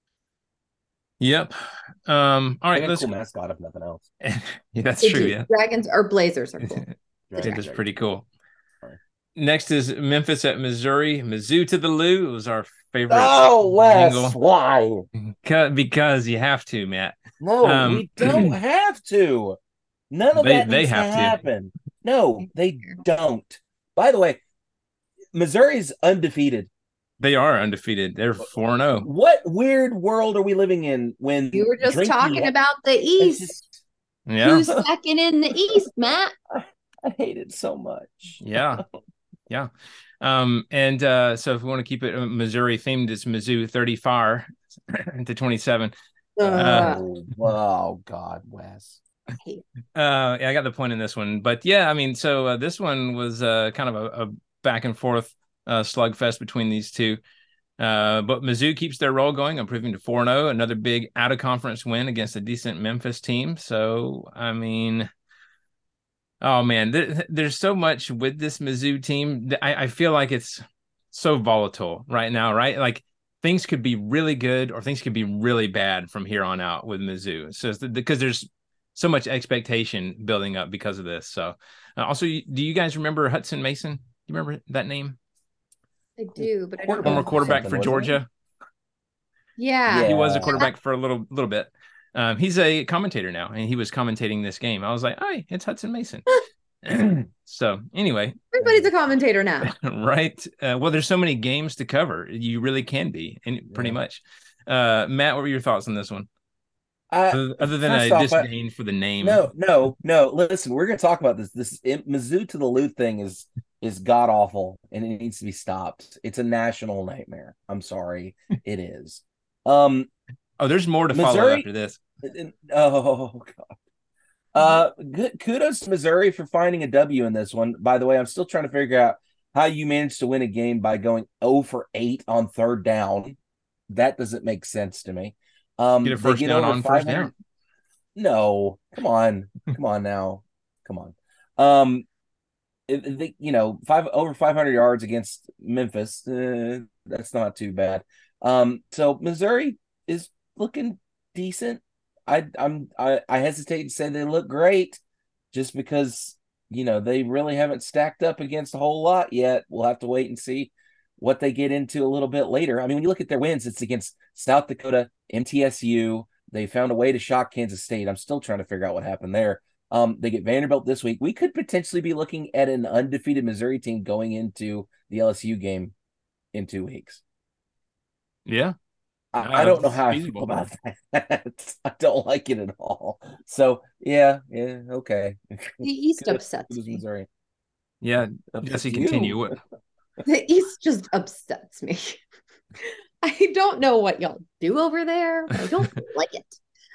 Yep. Um, all right. They got a Let's cool mascot if nothing else. yeah, that's They true. do. Yeah. Dragons or Blazers are cool. It is pretty cool. Next is Memphis at Missouri. Mizzou to the Lou. It was our favorite. Oh, Wes, jingle. why? Because you have to, Matt. No, Um, we don't have to. None of They that they needs to have to. happen. No, they don't. By the way, Missouri's undefeated. They are undefeated. They're four and zero. What weird world are we living in when You were just drinking? talking about the It's East. just, Yeah, Who's second in the East, Matt? I hate it so much. yeah, yeah. Um, and uh, so if we want to keep it Missouri themed, it's Mizzou thirty-five to twenty-seven. Uh, Oh, oh God, Wes. uh, yeah, I got the point in this one, but yeah, I mean, so uh, this one was uh, kind of a, a back and forth uh, slugfest between these two. Uh, but Mizzou keeps their roll going, improving to four and oh, another big out of conference win against a decent Memphis team. So, I mean, oh man, there, there's so much with this Mizzou team. I, I feel like it's so volatile right now, right? Like things could be really good or things could be really bad from here on out with Mizzou. So, it's the, because there's so much expectation building up because of this. So, uh, also, do you guys remember Hudson Mason? Do you remember that name? I do, but I don't Former know. quarterback for Georgia. Yeah. Yeah. He was a quarterback for a little little bit. Um, he's a commentator now, and he was commentating this game. I was like, "Hi, it's Hudson Mason." So anyway, Everybody's a commentator now. right? Uh, well, there's so many games to cover. You really can be, and pretty Yeah. much. Uh, Matt, what were your thoughts on this one? Uh, Other, other than first a off, I- disdain for the name. No, no, no. Listen, we're going to talk about this. This it, Mizzou to the Lute thing is is god awful, and it needs to be stopped. It's a national nightmare. I'm sorry, it is. Um, Oh, there's more to follow Missouri- after this. oh God. Uh, good kudos to Missouri for finding a W in this one. By the way, I'm still trying to figure out how you managed to win a game by going zero for eight on third down. That doesn't make sense to me. Um, Get a they first get down over on first five hundred down. No, come on, come on now, come on. Um, it, they, you know, five over five hundred yards against Memphis. Uh, that's not too bad. Um, so Missouri is looking decent. I I'm I, I hesitate to say they look great, just because you know they really haven't stacked up against a whole lot yet. We'll have to wait and see what they get into a little bit later. I mean, when you look at their wins, it's against South Dakota, M T S U. They found a way to shock Kansas State. I'm still trying to figure out what happened there. Um, they get Vanderbilt this week. We could potentially be looking at an undefeated Missouri team going into the L S U game in two weeks. Yeah. I, Uh, I don't know how feasible. I feel about that. I don't like it at all. So yeah, yeah, okay. The East Good- upsets good me. Missouri. Yeah. Upsets Jesse, you. continue. What? The East just upsets me. I don't know what y'all do over there, but I don't like it.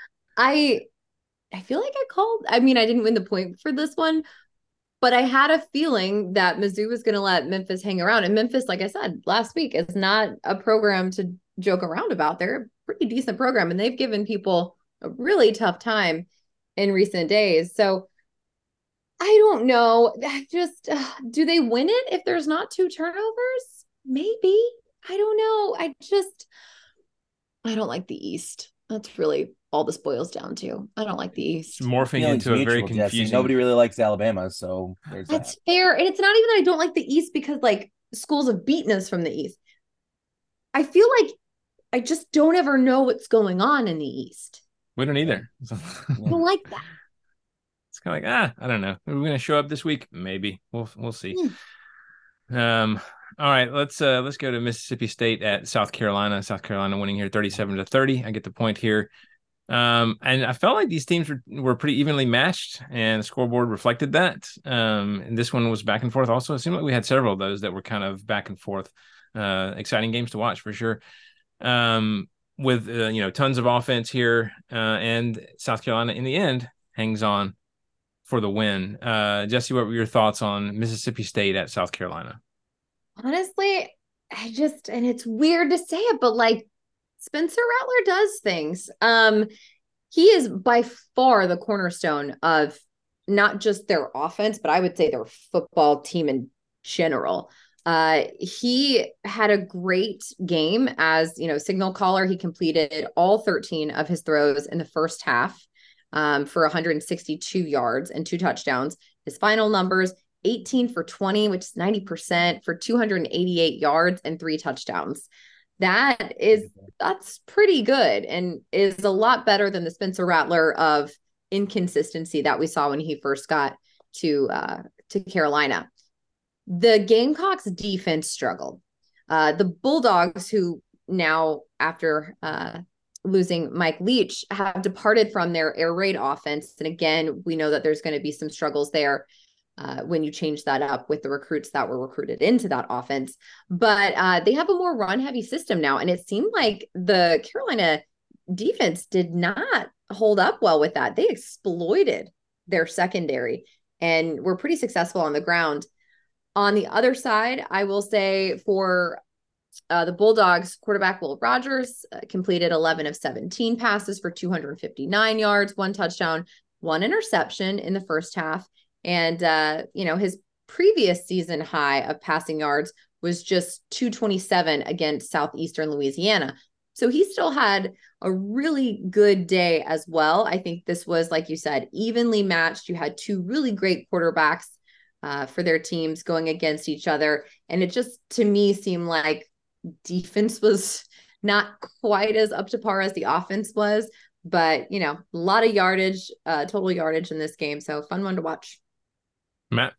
I I feel like I called. I mean, I didn't win the point for this one, but I had a feeling that Mizzou was going to let Memphis hang around. And Memphis, like I said last week, is not a program to joke around about. They're a pretty decent program, and they've given people a really tough time in recent days. So I don't know. I just uh, do they win it if there's not two turnovers? Maybe. I don't know. I just I don't like the East. That's really all this boils down to. I don't like the East. It's morphing Feelings into a very mutual, Jesse. confusing. Nobody really likes Alabama, so there's That's that. fair. And it's not even that I don't like the East because like schools have beaten us from the East. I feel like I just don't ever know what's going on in the East. We don't either. I don't like that. It's kind of like, ah, I don't know. Are we going to show up this week? Maybe. We'll we'll see. Hmm. Um. All right. Let's uh let's go to Mississippi State at South Carolina. South Carolina winning here, thirty-seven to thirty. I get the point here. Um, and I felt like these teams were, were pretty evenly matched, and the scoreboard reflected that. Um, and this one was back and forth. Also, it seemed like we had several of those that were kind of back and forth. Uh, exciting games to watch for sure. Um, with uh, you know tons of offense here, uh, and South Carolina in the end hangs on for the win. Uh, Jesse, what were your thoughts on Mississippi State at South Carolina? Honestly, I just, and it's weird to say it, but like Spencer Rattler does things. Um, he is by far the cornerstone of not just their offense, but I would say their football team in general. Uh, he had a great game as, you know, signal caller. He completed all thirteen of his throws in the first half um, for one hundred sixty-two yards and two touchdowns. His final numbers, eighteen for twenty, which is ninety percent for two hundred eighty-eight yards and three touchdowns. That is, that's pretty good and is a lot better than the Spencer Rattler of inconsistency that we saw when he first got to uh, to Carolina. The Gamecocks defense struggled. Uh, the Bulldogs, who now after uh, losing Mike Leach, have departed from their air raid offense. And again, we know that there's going to be some struggles there uh, when you change that up with the recruits that were recruited into that offense. But uh, they have a more run heavy system now. And it seemed like the Carolina defense did not hold up well with that. They exploited their secondary and were pretty successful on the ground. On the other side, I will say for uh, the Bulldogs, quarterback Will Rogers uh, completed eleven of seventeen passes for two hundred fifty-nine yards, one touchdown, one interception in the first half. And, uh, you know, his previous season high of passing yards was just two twenty-seven against Southeastern Louisiana. So he still had a really good day as well. I think this was, like you said, evenly matched. You had two really great quarterbacks uh, for their teams going against each other. And it just, to me, seemed like defense was not quite as up to par as the offense was. But, you know, a lot of yardage, uh, total yardage in this game. So fun one to watch. Matt?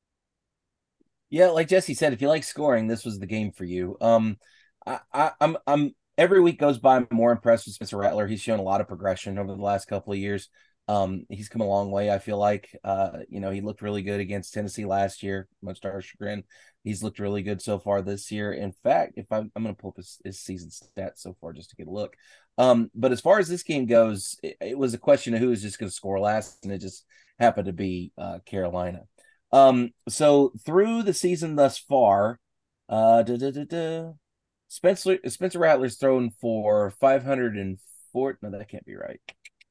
Yeah, like Jesse said, if you like scoring, this was the game for you. Um, I, I, I'm, I'm every week goes by, I'm more impressed with Spencer Rattler. He's shown a lot of progression over the last couple of years. Um, he's come a long way. I feel like, uh, you know, he looked really good against Tennessee last year, much to our chagrin. He's looked really good so far this year. In fact, if I'm, I'm going to pull up his, his season stats so far just to get a look. Um, but as far as this game goes, it, it was a question of who was just going to score last, and it just happened to be uh, Carolina. Um, so through the season thus far, uh, da, da, da, da, Spencer Spencer Rattler's thrown for five hundred four. No, that can't be right.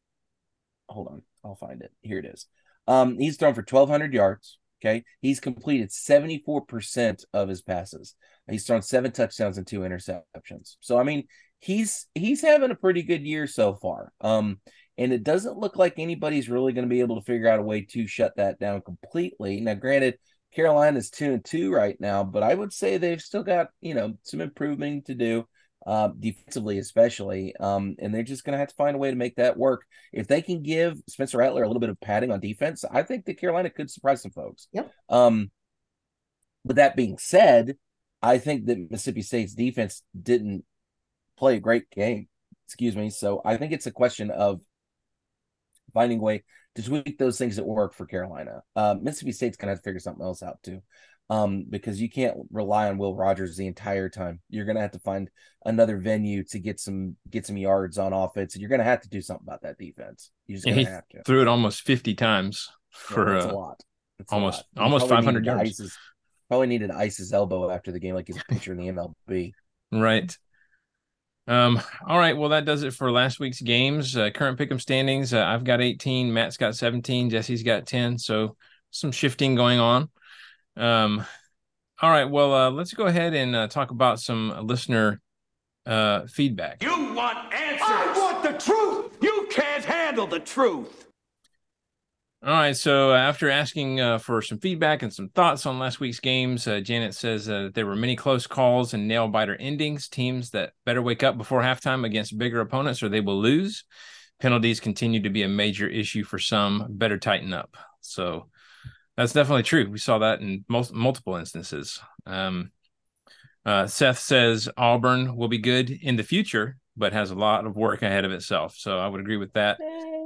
Hold on, I'll find it. Here it is. Um, he's thrown for twelve hundred yards. Okay, he's completed seventy-four percent of his passes. He's thrown seven touchdowns and two interceptions. So I mean, he's he's having a pretty good year so far. Um, and it doesn't look like anybody's really going to be able to figure out a way to shut that down completely. Now, granted, Carolina's two and two right now, but I would say they've still got, you know, some improving to do, uh, defensively especially. Um, and they're just going to have to find a way to make that work. If they can give Spencer Rattler a little bit of padding on defense, I think that Carolina could surprise some folks. Yep. Um, with that being said, I think that Mississippi State's defense didn't play a great game. Excuse me. So I think it's a question of finding a way to tweak those things that work for Carolina. Uh, Mississippi State's going to have to figure something else out too, um, because you can't rely on Will Rogers the entire time. You're going to have to find another venue to get some get some yards on offense, and you're going to have to do something about that defense. You're just Yeah, going he to have to. threw it almost fifty times for Yeah, that's uh, a lot. That's almost a lot. almost five hundred yards. Ice his, probably needed to ice his elbow after the game, like he's a pitcher in the M L B. Right. Um, all right. Well, that does it for last week's games. Uh, current pick'em standings. Uh, I've got eighteen. Matt's got seventeen. Jesse's got ten. So some shifting going on. Um, all right. Well, uh, let's go ahead and uh, talk about some listener uh, feedback. You want answers? I want the truth. You can't handle the truth. All right, so uh, after asking uh, for some feedback and some thoughts on last week's games, uh, Janet says uh, there were many close calls and nail-biter endings, teams that better wake up before halftime against bigger opponents or they will lose. Penalties continue to be a major issue for some, better tighten up. So that's definitely true. We saw that in most, multiple instances. Um, uh, Seth says Auburn will be good in the future, but has a lot of work ahead of itself. So I would agree with that.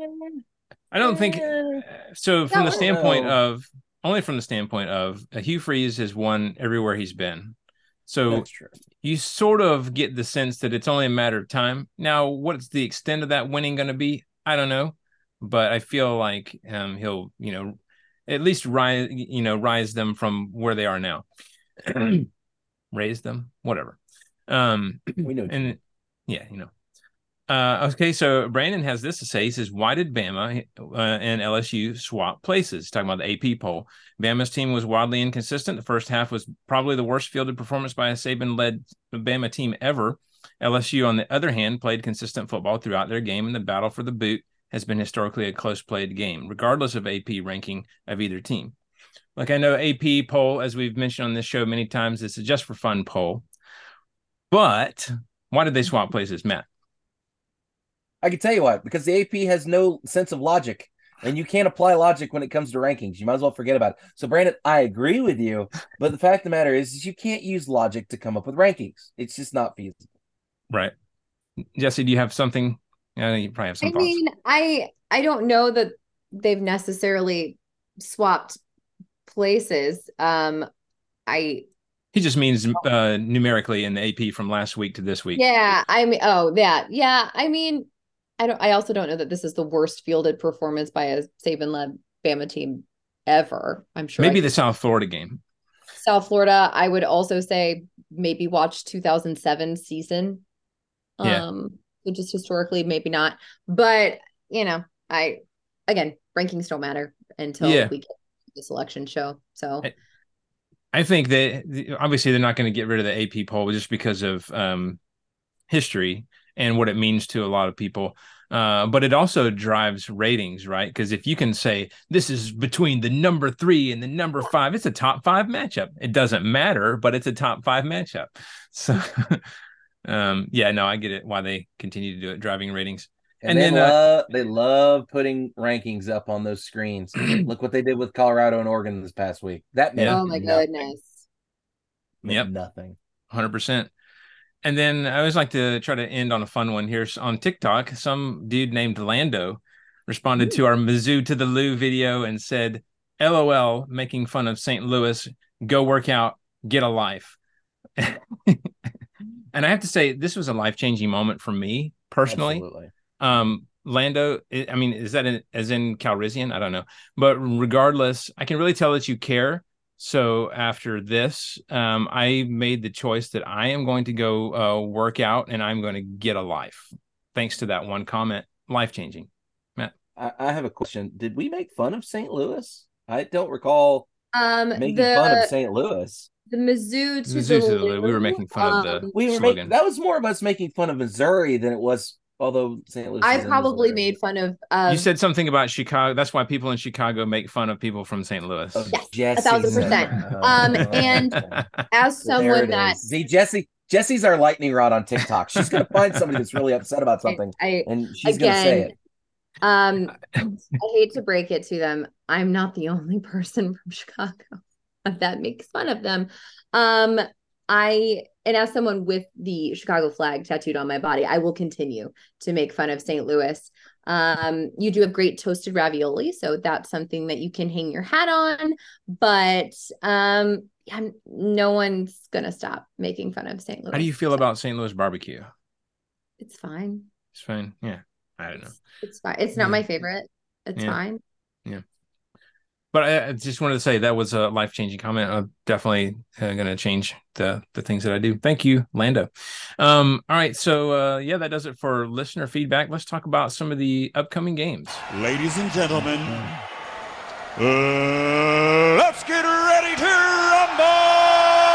I don't think so. From the standpoint of only from the standpoint of uh, Hugh Freeze has won everywhere he's been. So you sort of get the sense that it's only a matter of time. Now, what's the extent of that winning going to be? I don't know, but I feel like um, he'll, you know, at least rise, you know, rise them from where they are now. Raise them, whatever. Um, we know, and yeah, you know. Uh, okay, so Brandon has this to say. He says, why did Bama uh, and L S U swap places? Talking about the A P poll. Bama's team was wildly inconsistent. The first half was probably the worst fielded performance by a Saban-led Bama team ever. L S U, on the other hand, played consistent football throughout their game, and the battle for the boot has been historically a close-played game, regardless of A P ranking of either team. Like, I know A P poll, as we've mentioned on this show many times, it's a just for fun poll. But why did they swap places, Matt? I can tell you why, because the A P has no sense of logic. And you can't apply logic when it comes to rankings. You might as well forget about it. So, Brandon, I agree with you, but the fact of the matter is, is you can't use logic to come up with rankings. It's just not feasible. Right. Jesse, do you have something? Yeah, you probably have some I thoughts. mean, I I don't know that they've necessarily swapped places. Um, I He just means uh, numerically in the A P from last week to this week. yeah, I mean, oh, that yeah. I mean, I don't. I also don't know that this is the worst fielded performance by a Saban-led Bama team ever. I'm sure Maybe I the could- South Florida game. South Florida. I would also say maybe watch two thousand seven season. Yeah. Um, so just historically, maybe not. But you know, I again, rankings don't matter until Yeah. we get to the selection show. So I, I think that obviously they're not going to get rid of the A P poll just because of um, history and what it means to a lot of people. Uh, but it also drives ratings, right? Because if you can say this is between the number three and the number five, it's a top five matchup. It doesn't matter, but it's a top five matchup. So, um, yeah, no, I get it. Why they continue to do it, driving ratings. And, And they then, uh, love they love putting rankings up on those screens. Look what they did with Colorado and Oregon this past week. That meant Yeah. oh my nothing. goodness. Meant Yep. nothing. one hundred percent. And then I always like to try to end on a fun one here. On TikTok, some dude named Lando responded to our Mizzou to the Lou video and said, L O L, making fun of Saint Louis. Go work out, get a life. And I have to say, this was a life-changing moment for me personally. Absolutely. Um, Lando, I mean, is that in, as in Calrissian? I don't know. But regardless, I can really tell that you care. So after this, um, I made the choice that I am going to go uh, work out and I'm going to get a life. Thanks to that one comment. Life-changing. Matt? I, I have a question. Did we make fun of Saint Louis? I don't recall Um, making the fun of Saint Louis. the Mizzou to Mizzou the to the Lou. We were making fun of the um, We were slogan. making that was more of us making fun of Missouri than it was. Although Saint Louis, I is in probably Missouri. made fun of. Um, You said something about Chicago. That's why people in Chicago make fun of people from Saint Louis. Of Yes, Jesse a thousand said percent. that. Um, Oh, and okay. as There someone it that is. See, Jesse, Jesse's our lightning rod on TikTok. She's gonna find somebody that's really upset about something, I, and she's gonna say again, it. um, I hate to break it to them. I'm not the only person from Chicago that makes fun of them. Um, I and as someone with the Chicago flag tattooed on my body, I will continue to make fun of Saint Louis. Um, you do have great toasted ravioli, so that's something that you can hang your hat on. But um, I'm, no one's gonna stop making fun of Saint Louis. How do you feel So about Saint Louis barbecue? it's fine. It's fine. Yeah. I don't know. It's, it's fine. It's not Yeah. my favorite. It's Yeah. fine. But I, I just wanted to say that was a life-changing comment. I'm definitely uh, going to change the the things that I do. Thank you, Lando. Um, all right. So, uh, yeah, that does it for listener feedback. Let's talk about some of the upcoming games. Ladies and gentlemen, uh, let's get ready to rumble!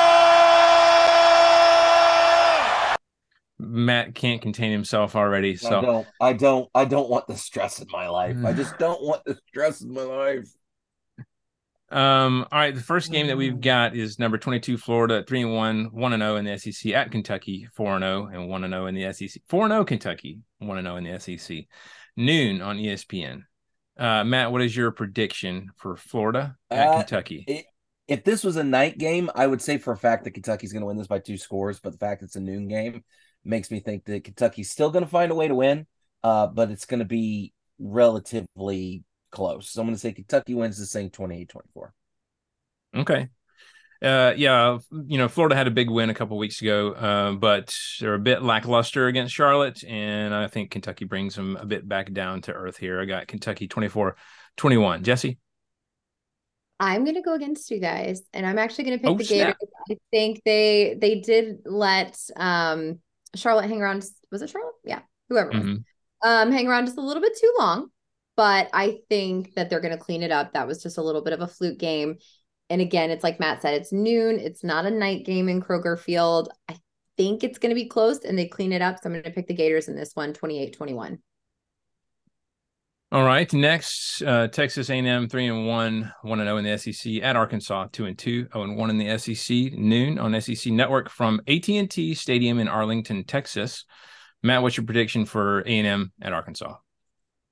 Matt can't contain himself already. I So, don't, I don't, I don't want the stress in my life. I just don't want the stress in my life. um, all right. The first game that we've got is number twenty-two, Florida, three and one, one and zero in the S E C at Kentucky, four and zero, and one and zero in the S E C. Four and zero Kentucky, one and zero in the S E C. Noon on E S P N. Uh, Matt, what is your prediction for Florida at Uh, Kentucky? It, if this was a night game, I would say for a fact that Kentucky's going to win this by two scores. But the fact it's a noon game makes me think that Kentucky's still going to find a way to win. Uh, but it's going to be relatively close. So I'm going to say Kentucky wins this thing twenty-eight twenty-four. Okay. Uh, yeah, you know, Florida had a big win a couple weeks ago, uh, but they're a bit lackluster against Charlotte, and I think Kentucky brings them a bit back down to earth here. I got Kentucky twenty-four twenty-one. Jesse? I'm gonna go against you guys, and I'm actually gonna pick Oh, the snap. Gators. I think they they did let um Charlotte hang around. Was it Charlotte? Yeah, whoever. it was. Mhm. Um, hang around just a little bit too long, but I think that they're gonna clean it up. That was just a little bit of a fluke game. And again, it's like Matt said, it's noon. It's not a night game in Kroger Field. I think it's going to be close and they clean it up. So I'm going to pick the Gators in this one, twenty-eight twenty-one. All right. Next, uh, Texas A and M three and one, one and zero in the S E C at Arkansas, two and two, zero and one in the S E C. Noon on S E C Network from A T and T Stadium in Arlington, Texas. Matt, what's your prediction for A and M at Arkansas?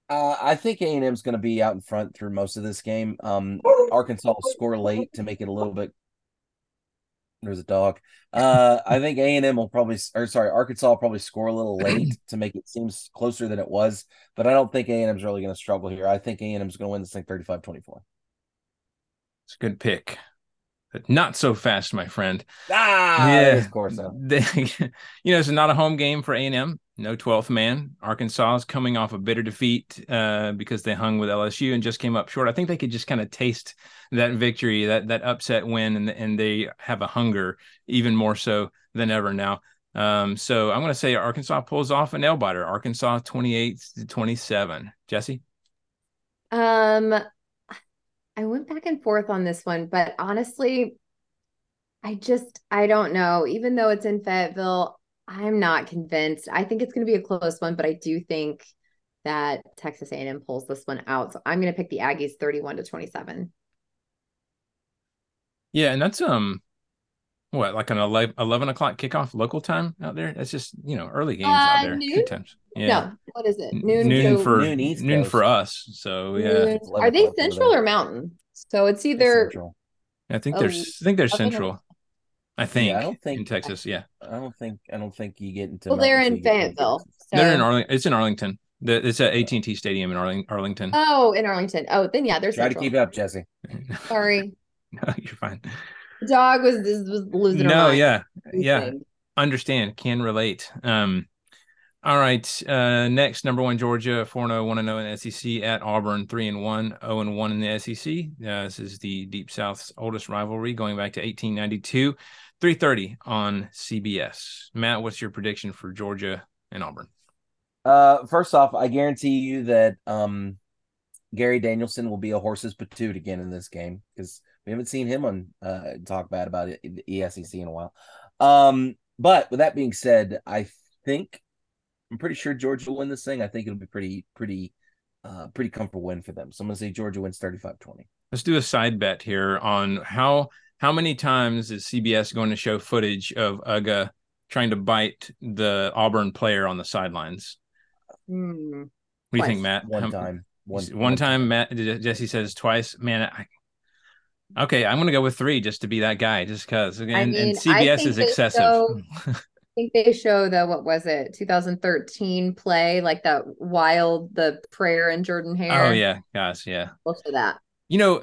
Uh, I think A and M's going to be out in front through most of this game. Um, Arkansas will score late to make it a little bit. There's a dog. Uh, I think A and M will probably, or sorry, Arkansas will probably score a little late to make it seem closer than it was. But I don't think A and M's really going to struggle here. I think A and M's going to win this thing thirty-five twenty-four. It's a good pick. But not so fast, my friend. Ah, yeah, of course. They, you know, it's not a home game for A and M. No twelfth man. Arkansas is coming off a bitter defeat uh, because they hung with L S U and just came up short. I think they could just kind of taste that victory, that that upset win, and and they have a hunger even more so than ever now. Um, so I'm going to say Arkansas pulls off a nail biter. Arkansas twenty-eight to twenty-seven. Jesse? Um, I went back and forth on this one, but honestly, I just, I don't know. Even though it's in Fayetteville, I'm not convinced. I think it's going to be a close one, but I do think that Texas A and M pulls this one out. So I'm going to pick the Aggies thirty-one to twenty-seven. Yeah, and that's um, what, like an eleven o'clock kickoff local time out there? That's just, you know, early games Uh, out there. noon? Good times. Yeah. No, what is it? Noon, noon to- for Noon East noon Coast. for us. So yeah, Noon. Are they eleven o'clock over Central there. or Mountain? So it's either Central. I think Oh, there's I think there's eleven central. I think, Yeah, I don't think- in Texas. Yeah, I don't think I don't think you get into. well, they're Mountain in until you get to Fayetteville. Texas. So. they're in Arlington. It's in Arlington. The, it's at A T and T Stadium in Arling- Arlington. Oh, in Arlington. Oh, then yeah, they're Try Central. to keep up, Jesse. Sorry, No, you're fine. the dog was was losing her No, mind. yeah, yeah. Losing. Understand, can relate. Um, all right. Uh, next, number one Georgia, four and zero, one and zero in the S E C at Auburn, three and one, zero and one in the S E C. Uh, this is the Deep South's oldest rivalry, going back to eighteen ninety-two. three thirty on C B S. Matt, what's your prediction for Georgia and Auburn? Uh, first off, I guarantee you that um, Gary Danielson will be a horse's patoot again in this game because we haven't seen him on uh, talk bad about it in the E S E C in a while. Um, but with that being said, I think I'm pretty sure Georgia will win this thing. I think it'll be pretty, pretty, uh, pretty comfortable win for them. So I'm gonna say Georgia wins thirty-five twenty. Let's do a side bet here on how how many times is C B S going to show footage of Uga trying to bite the Auburn player on the sidelines? Hmm. What do you Twice. think, Matt? One How- time. One, One, time, Matt Jesse says twice. Man, I, okay, I'm gonna go with three just to be that guy, just because. And, I mean, and C B S I think is they excessive. show- I think they show the what was it, two thousand thirteen play, like that wild, the prayer and Jordan Hare. Oh yeah, gosh, yeah. We'll show that. You know,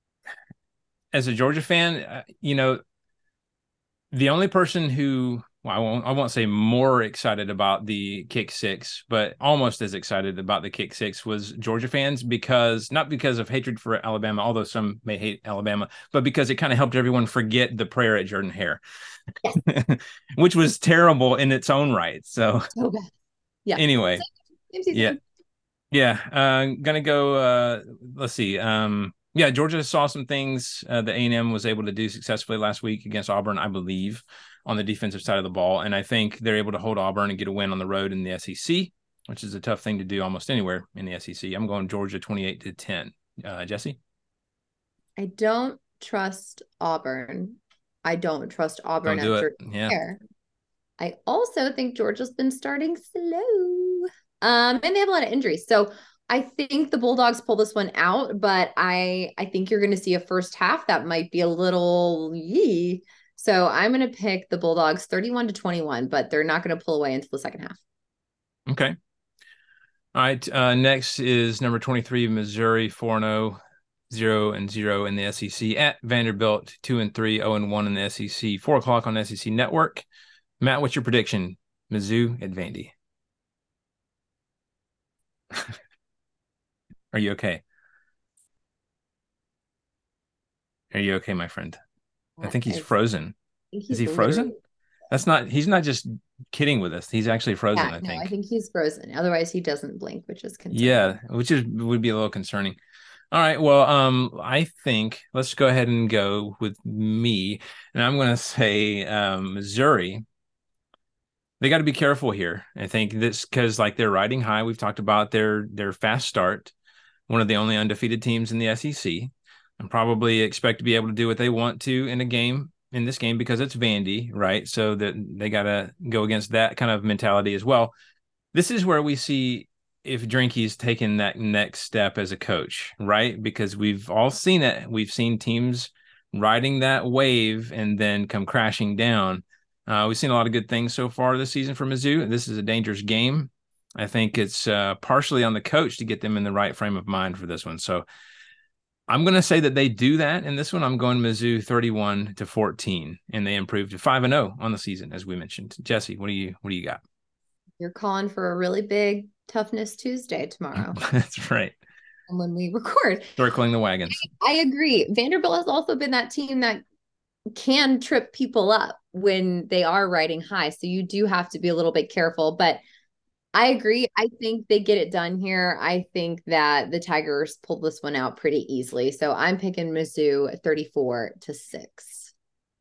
as a Georgia fan, uh, you know, the only person who well, I won't I won't say more excited about the kick six, but almost as excited about the kick six was Georgia fans because not because of hatred for Alabama, although some may hate Alabama, but because it kind of helped everyone forget the prayer at Jordan Hare, Yes. which was terrible in its own right. So So bad. Yeah. anyway, Same season. yeah. Yeah, uh, gonna go. Uh, let's see. Um, yeah, Georgia saw some things uh, that A and M was able to do successfully last week against Auburn, I believe, on the defensive side of the ball, and I think they're able to hold Auburn and get a win on the road in the S E C, which is a tough thing to do almost anywhere in the S E C. I'm going Georgia twenty-eight to ten. Uh, Jesse? I don't trust Auburn. I don't trust Auburn Don't do at it. Jordan Yeah. Hare. I also think Georgia's been starting slow. Um, and they have a lot of injuries. So I think the Bulldogs pull this one out, but I I think you're going to see a first half that might be a little yee. So I'm going to pick the Bulldogs thirty-one to twenty-one, but they're not going to pull away until the second half. Okay. All right. Uh, next is number twenty-three, Missouri, four and oh, zero and zero in the S E C at Vanderbilt, two and three, zero and one in the S E C, four o'clock on S E C Network. Matt, what's your prediction? Mizzou at Vandy. Are you okay? Are you okay, my friend? I think he's I frozen. think Is he's he frozen? literally- That's not, he's not just kidding with us. He's actually frozen, Yeah, I no, think. I think he's frozen. Otherwise, he doesn't blink, which is concerning. Yeah, which is would be a little concerning. All right, well, um, I think let's go ahead and go with me, and I'm going to say um, Missouri. They got to be careful here. I think this because like they're riding high. We've talked about their their fast start, one of the only undefeated teams in the S E C, and probably expect to be able to do what they want to in a game in this game because it's Vandy, right? So that they got to go against that kind of mentality as well. This is where we see if Drinky's taken that next step as a coach, right? Because we've all seen it. We've seen teams riding that wave and then come crashing down. Uh, we've seen a lot of good things so far this season for Mizzou. This is a dangerous game. I think it's uh, partially on the coach to get them in the right frame of mind for this one. So I'm going to say that they do that in this one. I'm going Mizzou thirty-one to fourteen, and they improved to five and oh on the season, as we mentioned. Jesse, what do you what do you got? You're calling for a really big Toughness Tuesday tomorrow. That's right. When we record. Circling the wagons. I agree. Vanderbilt has also been that team that can trip people up when they are riding high. So you do have to be a little bit careful. But I agree. I think they get it done here. I think that the Tigers pulled this one out pretty easily. So I'm picking Mizzou thirty-four to six.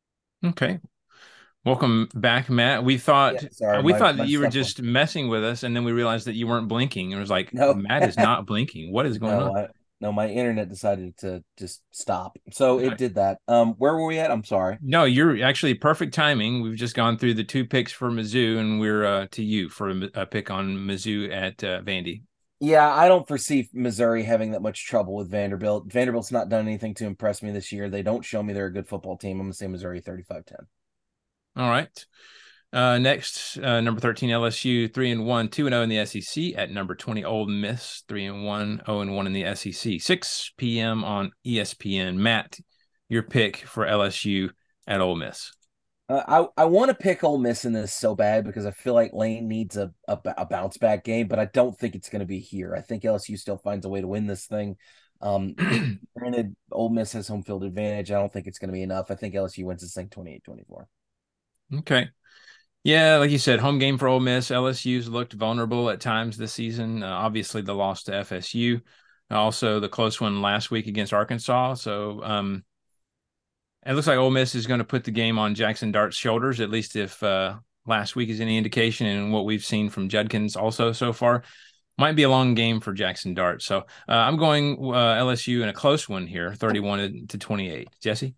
Okay. Welcome back, Matt. We thought Yeah, sorry, we my- thought my that you were stuff just messing with us, and then we realized that you weren't blinking. It was like, No. Matt is not blinking. What is going No, on? I, no, my internet decided to just stop. So Okay. it did that. Um, where were we at? I'm sorry. No, you're actually perfect timing. We've just gone through the two picks for Mizzou, and we're uh, to you for a, a pick on Mizzou at uh, Vandy. Yeah, I don't foresee Missouri having that much trouble with Vanderbilt. Vanderbilt's not done anything to impress me this year. They don't show me they're a good football team. I'm going to say Missouri thirty-five ten. All right. Uh, next, uh, number thirteen, L S U, three and one, two and zero in the S E C. At number twenty, Ole Miss, three and one, zero and one in the S E C. six p.m. on E S P N. Matt, your pick for L S U at Ole Miss. Uh, I I want to pick Ole Miss in this so bad because I feel like Lane needs a a, a bounce back game, but I don't think it's going to be here. I think L S U still finds a way to win this thing. Um, granted, Ole Miss has home field advantage. I don't think it's going to be enough. I think L S U wins this thing twenty-eight twenty-four. Okay. Yeah, like you said, home game for Ole Miss. L S U's looked vulnerable at times this season. Uh, obviously, the loss to F S U. Also, the close one last week against Arkansas. So, um, it looks like Ole Miss is going to put the game on Jackson Dart's shoulders, at least if uh, last week is any indication, and what we've seen from Judkins also so far. Might be a long game for Jackson Dart. So, uh, I'm going uh, L S U in a close one here, thirty-one to twenty-eight. Jesse?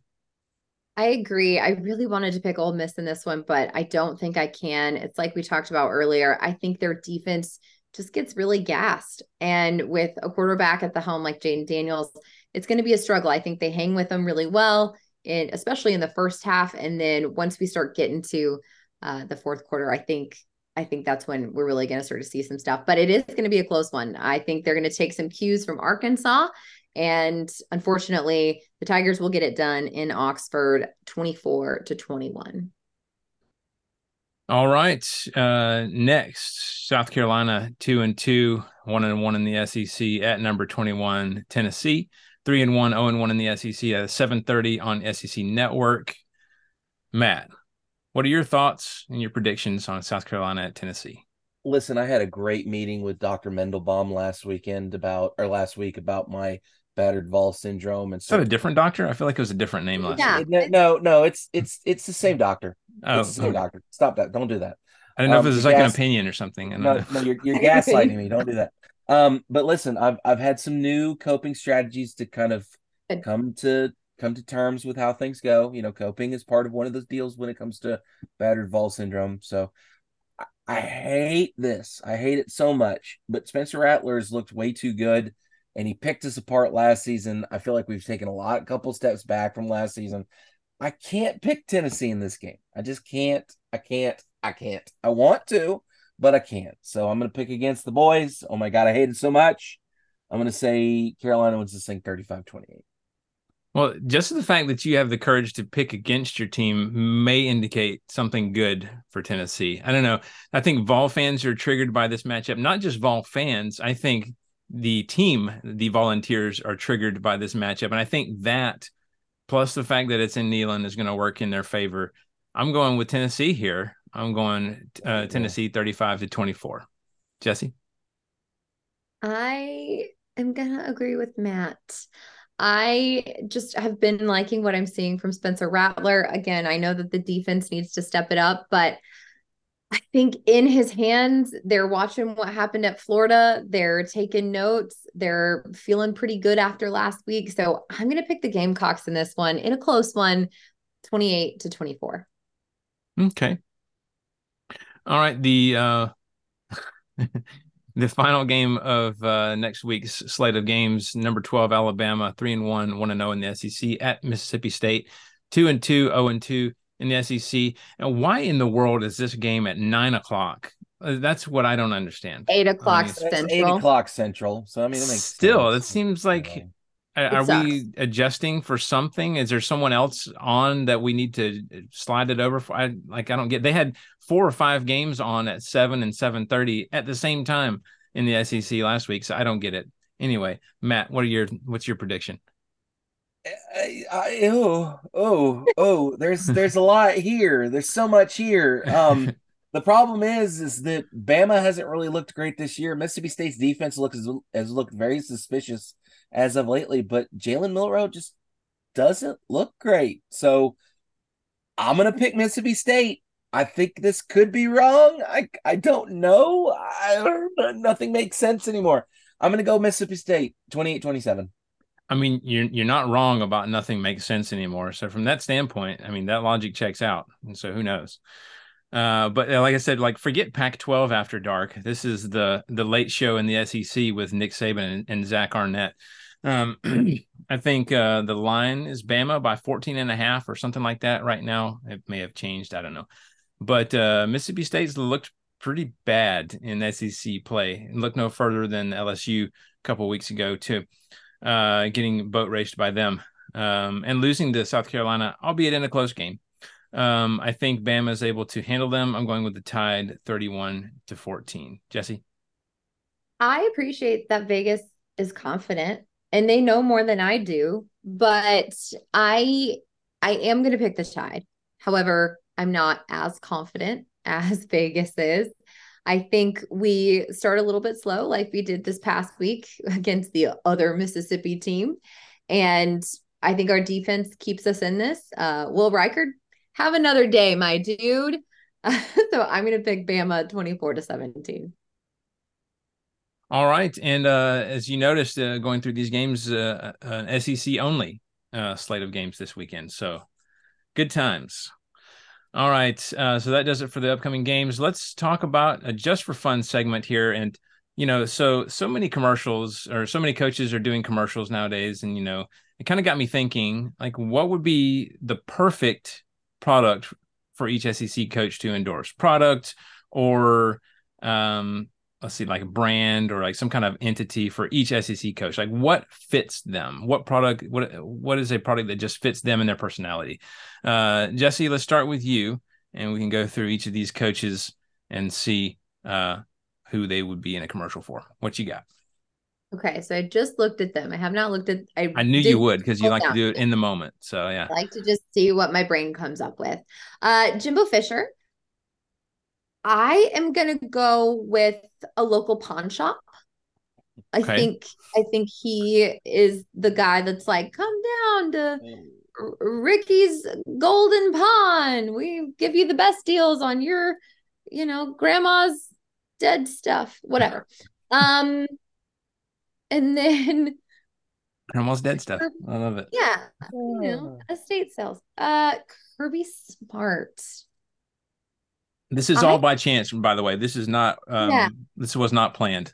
I agree. I really wanted to pick Ole Miss in this one, but I don't think I can. It's like we talked about earlier. I think their defense just gets really gassed. And with a quarterback at the helm like Jaden Daniels, it's going to be a struggle. I think they hang with them really well, in, especially in the first half. And then once we start getting to uh, the fourth quarter, I think I think that's when we're really going to start to see some stuff. But it is going to be a close one. I think they're going to take some cues from Arkansas. And unfortunately, the Tigers will get it done in Oxford, twenty-four to twenty-one. All right. Uh, next, South Carolina, two and two, one and one in the S E C at number twenty-one, Tennessee, three and one, zero and one in the S E C at seven thirty on S E C Network. Matt, what are your thoughts and your predictions on South Carolina at Tennessee? Listen, I had a great meeting with Doctor Mendelbaum last weekend about, or last week about my battered Vol syndrome. And Is that a different doctor? I feel like it was a different name last Yeah. week. no, no, no, it's it's it's the same doctor. Oh, It's the same okay. doctor. Stop that. Don't do that. I didn't know Um, if it was you're like an gas- opinion or something. I don't No, know. no, you're you're gaslighting me. Don't do that. Um, but listen, I've I've had some new coping strategies to kind of Good. come to come to terms with how things go. You know, coping is part of one of those deals when it comes to battered Vol syndrome. So I, I hate this. I hate it so much. But Spencer Rattler's looked way too good, and he picked us apart last season. I feel like we've taken a lot, couple steps back from last season. I can't pick Tennessee in this game. I just can't. I can't. I can't. I want to, but I can't. So I'm going to pick against the boys. Oh my God, I hate it so much. I'm going to say Carolina wins this thing thirty-five twenty-eight. Well, just the fact that you have the courage to pick against your team may indicate something good for Tennessee. I don't know. I think Vol fans are triggered by this matchup. Not just Vol fans. I think the team, the Volunteers, are triggered by this matchup. And I think that, plus the fact that it's in Neyland, is going to work in their favor. I'm going with Tennessee here. I'm going uh, Tennessee thirty-five to twenty-four. Jesse? I am going to agree with Matt. I just have been liking what I'm seeing from Spencer Rattler. Again, I know that the defense needs to step it up, but I think in his hands, they're watching what happened at Florida. They're taking notes. They're feeling pretty good after last week. So I'm going to pick the Gamecocks in this one, in a close one, twenty-eight to twenty-four. Okay. All right. The uh, The final game of uh, next week's slate of games: number twelve Alabama, three and one, one and zero in the S E C at Mississippi State, two and two, zero and two in the S E C. And why in the world is this game at nine o'clock? Uh, That's what I don't understand. Eight o'clock I mean, That's eight Central. o'clock Central. So I mean, it makes still, sense. it seems like. Yeah. Are, are we adjusting for something? Is there someone else on that we need to slide it over for? I like I don't get. They had four or five games on at seven and seven thirty at the same time in the S E C last week, so I don't get it. Anyway, Matt, what are your what's your prediction? I, I, oh, oh, oh, there's there's a lot here. There's so much here. Um, the problem is, is that Bama hasn't really looked great this year. Mississippi State's defense looks has looked very suspicious as of lately, but Jalen Milroe just doesn't look great. So I'm gonna pick Mississippi State. I think this could be wrong. I I don't know. I nothing makes sense anymore. I'm gonna go Mississippi State, twenty-eight twenty-seven. I mean, you're you're not wrong about nothing makes sense anymore. So from that standpoint, I mean, that logic checks out. And so who knows? Uh, but like I said, like forget Pac twelve after dark. This is the the late show in the S E C with Nick Saban and, and Zach Arnett. Um, I think uh, the line is Bama by fourteen and a half or something like that right now. It may have changed. I don't know. But uh, Mississippi State's looked pretty bad in S E C play. Look no further than L S U a couple of weeks ago, too, uh, getting boat raced by them um, and losing to South Carolina, albeit in a close game. Um, I think Bama is able to handle them. I'm going with the Tide thirty-one to fourteen. Jesse? I appreciate that Vegas is confident and they know more than I do, but I I am going to pick the Tide. However, I'm not as confident as Vegas is. I think we start a little bit slow like we did this past week against the other Mississippi team. And I think our defense keeps us in this. Uh, Will Reichard, have another day, my dude. Uh, so I'm going to pick Bama twenty-four to seventeen. All right. And uh, as you noticed, uh, going through these games, uh, an S E C only uh, slate of games this weekend. So good times. All right. Uh, so that does it for the upcoming games. Let's talk about a just for fun segment here. And, you know, so, so many commercials or so many coaches are doing commercials nowadays. And, you know, it kind of got me thinking, like, what would be the perfect product for each S E C coach to endorse? Product or, um, let's see, like a brand or like some kind of entity for each S E C coach. Like what fits them? What product, what, what is a product that just fits them and their personality? Uh, Jesse, let's start with you and we can go through each of these coaches and see uh, who they would be in a commercial for. What you got? Okay. So I just looked at them. I have not looked at, I, I knew you would, because you like to do it in the moment. So yeah. I like to just see what my brain comes up with. Uh, Jimbo Fisher. I am going to go with a local pawn shop. I okay. think I think he is the guy that's like, come down to Ricky's Golden Pawn. We give you the best deals on your, you know, grandma's dead stuff, whatever. um, and then grandma's dead stuff. I love it. Yeah, you know, estate sales. Uh, Kirby Smart. This is all I, by chance, by the way. This is not, um, yeah. this was not planned.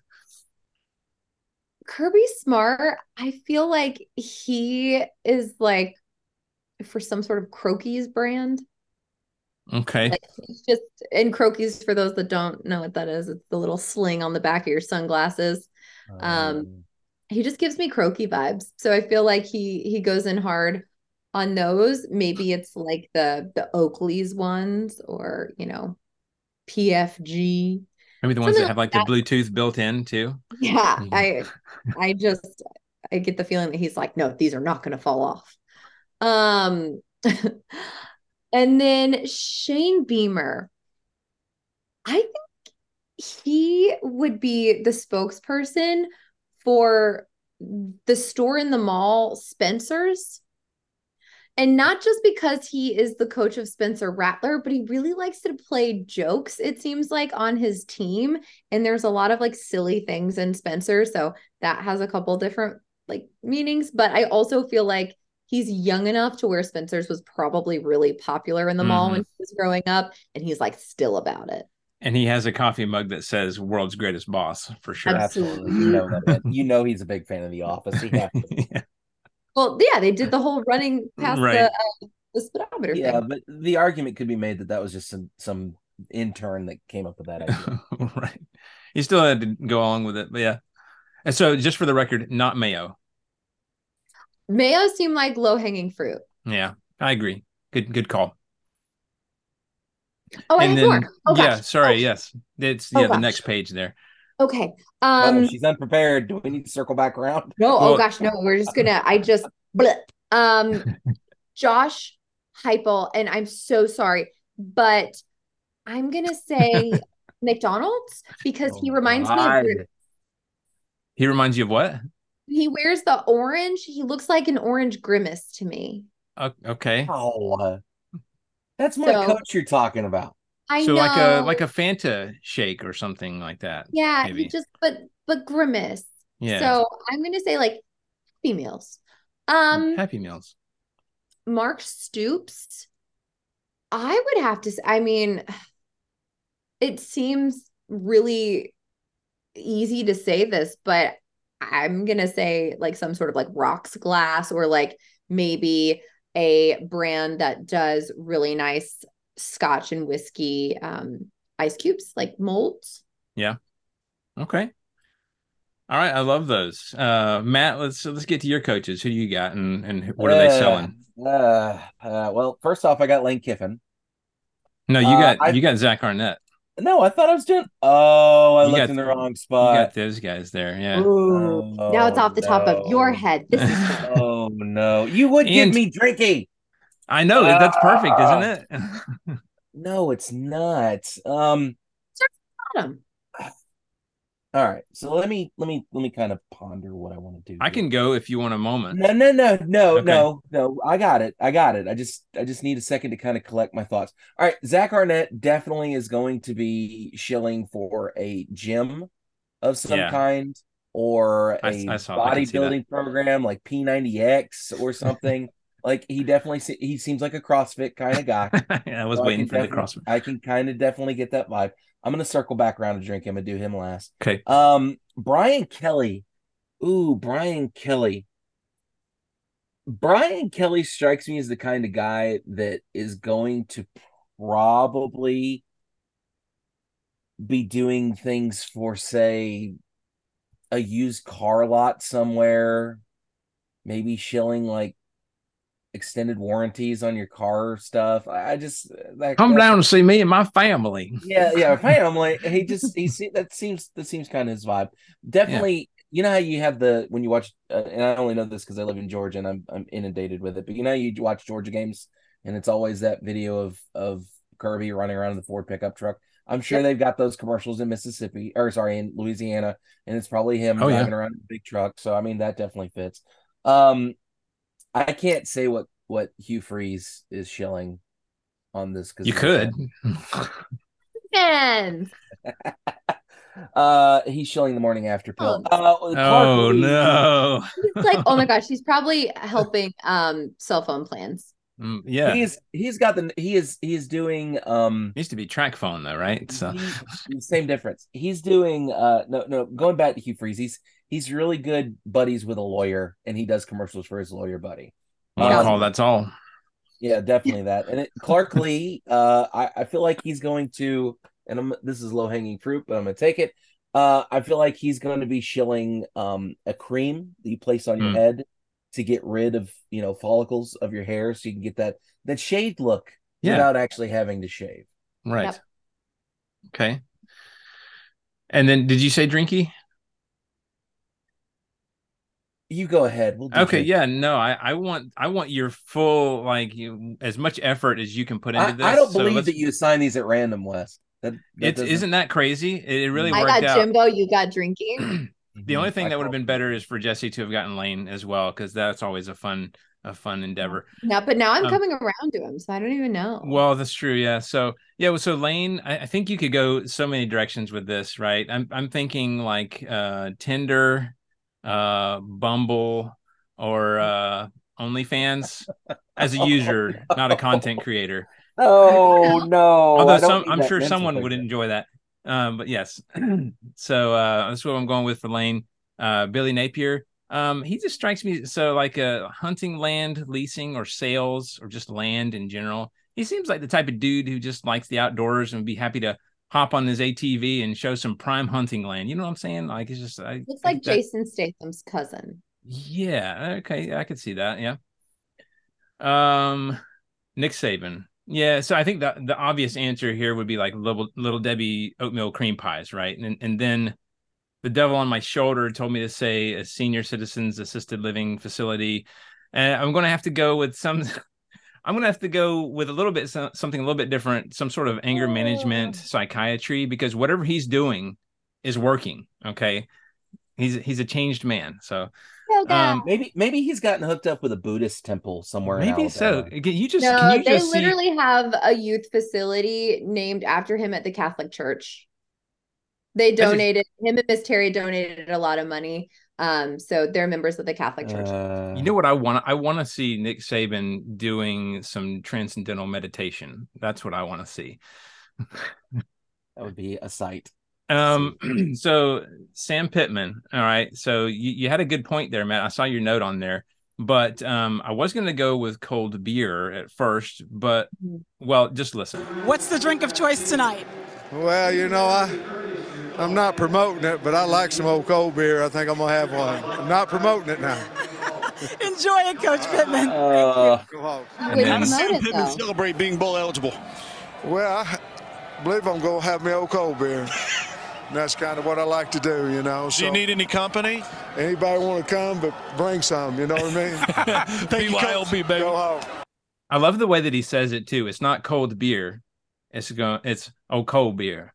Kirby Smart, I feel like he is like for some sort of Croakies brand. Okay. Like it's just, and Croakies, for those that don't know what that is, it's the little sling on the back of your sunglasses. Um, um he just gives me Croaky vibes. So I feel like he he goes in hard on those. Maybe it's like the the Oakley's ones, or, you know, P F G. Maybe the ones that have like the Bluetooth built in too. Yeah, mm-hmm. I I just I get the feeling that he's like, no, these are not going to fall off. Um, and then Shane Beamer, I think he would be the spokesperson for the store in the mall, Spencer's. And not just because he is the coach of Spencer Rattler, but he really likes to play jokes, it seems like, on his team. And there's a lot of like silly things in Spencer. So that has a couple different like meanings. But I also feel like he's young enough to where Spencer's was probably really popular in the mm-hmm. mall when he was growing up. And he's like still about it. And he has a coffee mug that says "World's Greatest Boss" for sure. Absolutely. You know that. You know he's a big fan of The Office. He has to. Yeah. Well, yeah, they did the whole running past Right. the uh, the speedometer Yeah, thing. but the argument could be made that that was just some some intern that came up with that idea. Right. He still had to go along with it, but yeah. And so, just for the record, not mayo. Mayo seemed like low hanging fruit. Yeah, I agree. Good, good call. Oh, I And have then, more. Oh, yeah, gosh. sorry, Oh, yes, it's Oh, yeah the gosh. next page there. Okay. Oh, Um. she's unprepared. Do we need to circle back around? No. Well- Oh gosh. No. We're just gonna. I just. Bleh. Um. Josh Heupel, and I'm so sorry, but I'm gonna say McDonald's because he Oh, reminds me God. of He reminds you of what? he wears the orange. He looks like an orange grimace to me. O- Okay, Oh, uh, that's my So- coach you're talking about. I so know. like a like a Fanta shake or something like that. yeah. maybe. He just but but grimace. Yeah. So I'm gonna say like Happy Meals. Um. Happy Meals. Mark Stoops. I would have to say, I mean, it seems really easy to say this, but I'm gonna say like some sort of like rocks glass or like maybe a brand that does really nice scotch and whiskey um ice cubes, like molds. Yeah. Okay. All right, I love those. Uh, Matt, let's let's get to your coaches. Who do you got, and and what are they Uh, selling? Uh, uh, well, first off, I got Lane Kiffin. No, you uh, got I- you got Zach Arnett. No, I thought I was doing. Oh, I You looked got- in the wrong You spot. got those guys there. Yeah. Ooh, now it's off the top of your no. head. This is Oh no, you would give And- me drinky. I know that's perfect, Ah. isn't it? No, it's not. Um. bottom. All right, so let me let me let me kind of ponder what I want to do. I here. can go if you want a moment. No, no, no, no, Okay. no, no. I got it. I got it. I just I just need a second to kind of collect my thoughts. All right, Zach Arnett definitely is going to be shilling for a gym of some Yeah. kind or I- a I saw- I can see that. bodybuilding program like P ninety X or something. Like he definitely se- he seems like a CrossFit kind of guy. I was So I waiting can for the definitely- CrossFit. I can kind of definitely get that vibe. I'm gonna circle back around to drink him and do him last. Okay. Um, Brian Kelly. Ooh, Brian Kelly. Brian Kelly strikes me as the kind of guy that is going to probably be doing things for, say, a used car lot somewhere, maybe shilling like extended warranties on your car stuff. I I just that, Come that- down to see me and my family. Yeah, yeah, family. He just he se- that seems that seems kind of his vibe. Definitely, you know how you have the when you watch, uh, and I only know this because I live in Georgia and I'm I'm inundated with it. But you know, you watch Georgia games and it's always that video of of Kirby running around in the Ford pickup truck. I'm sure they've got those commercials in Mississippi or sorry in Louisiana, and it's probably him Oh, yeah. driving around in a big truck. So I mean that definitely fits. Um, I can't say what what Hugh Freeze is shilling on this because You could. And Uh, he's shilling the morning after pill. Oh. Uh, Clark Oh Lee- no. it's like, oh my gosh, he's probably helping um cell phone plans. Mm, yeah. He is. He's got the. He is. He is doing. Um. Used to be track phone though, right? So he- same difference. He's doing. Uh. No. No. Going back to Hugh Freeze. He's. He's really good buddies with a lawyer, and he does commercials for his lawyer buddy. one Um, call, that's all. Yeah, definitely that. And it, Clark Lee, uh, I, I feel like he's going to, and I'm, this is low hanging fruit, but I'm going to take it. Uh, I feel like he's going to be shilling um, a cream that you place on your Mm. head to get rid of, you know, follicles of your hair so you can get that, that shaved look Yeah. without actually having to shave. Right. Yep. Okay. And then did you say drinky? You go ahead. We'll do Okay, drink. yeah, no, I, I want I want your full like you as much effort as you can put into I, this. I don't So believe let's- that you assign these at random, Wes. That, that It doesn't- isn't that crazy. It, it really I worked got out. Jimbo, you got drinking. The only thing I that would have called been it. better is for Jesse to have gotten Lane as well, because that's always a fun a fun endeavor. No, but now I'm Um, coming around to him, so I don't even know. Well, that's true. Yeah. So yeah. So Lane, I, I think you could go so many directions with this, right? I'm I'm thinking like uh Tinder, uh Bumble, or uh OnlyFans as a user, not a content creator. Oh no! Although I don't some, need I'm that sure mental someone would picture. enjoy that. Um, but yes. So uh, that's what I'm going with for Lane. Uh, Billy Napier. Um, he just strikes me so like a uh, hunting land leasing or sales or just land in general. He seems like the type of dude who just likes the outdoors and would be happy to hop on his A T V and show some prime hunting land. You know what I'm saying? Like it's just I, Looks I like get that. Jason Statham's cousin. Yeah. Okay. I could see that. Yeah. Um, Nick Saban. Yeah, so I think the the obvious answer here would be like little little Debbie oatmeal cream pies, right? And and then the devil on my shoulder told me to say a senior citizens assisted living facility, and I'm going to have to go with some. I'm going to have to go with a little bit something a little bit different, some sort of anger management psychiatry, because whatever he's doing is working. Okay, he's he's a changed man, so. Um, maybe maybe he's gotten hooked up with a Buddhist temple somewhere maybe in so. Alabama. Can you just no, can you they just literally see... have a youth facility named after him at the Catholic Church. They donated just, him and Miss Terry donated a lot of money. Um, so they're members of the Catholic Church. Uh, you know what I want? I want to see Nick Saban doing some transcendental meditation. That's what I want to see. That would be a sight. Um, so Sam Pittman. All right. So you, you had a good point there, Matt. I saw your note on there, but um, I was going to go with cold beer at first, but well, just listen. What's the drink of choice tonight? Well, you know, I, I'm not promoting it, but I like some old cold beer. I think I'm going to have one. I'm not promoting it now. Enjoy it, Coach Pittman. Uh, How does Sam Pittman celebrate being bowl eligible? Well, I believe I'm going to have my old cold beer. And that's kind of what I like to do, you know. So do you need any company? Anybody want to come, but bring some, you know what I mean? Thank you, Coach. Baby. Go home. I love the way that he says it, too. It's not cold beer. It's going. It's oh, cold beer.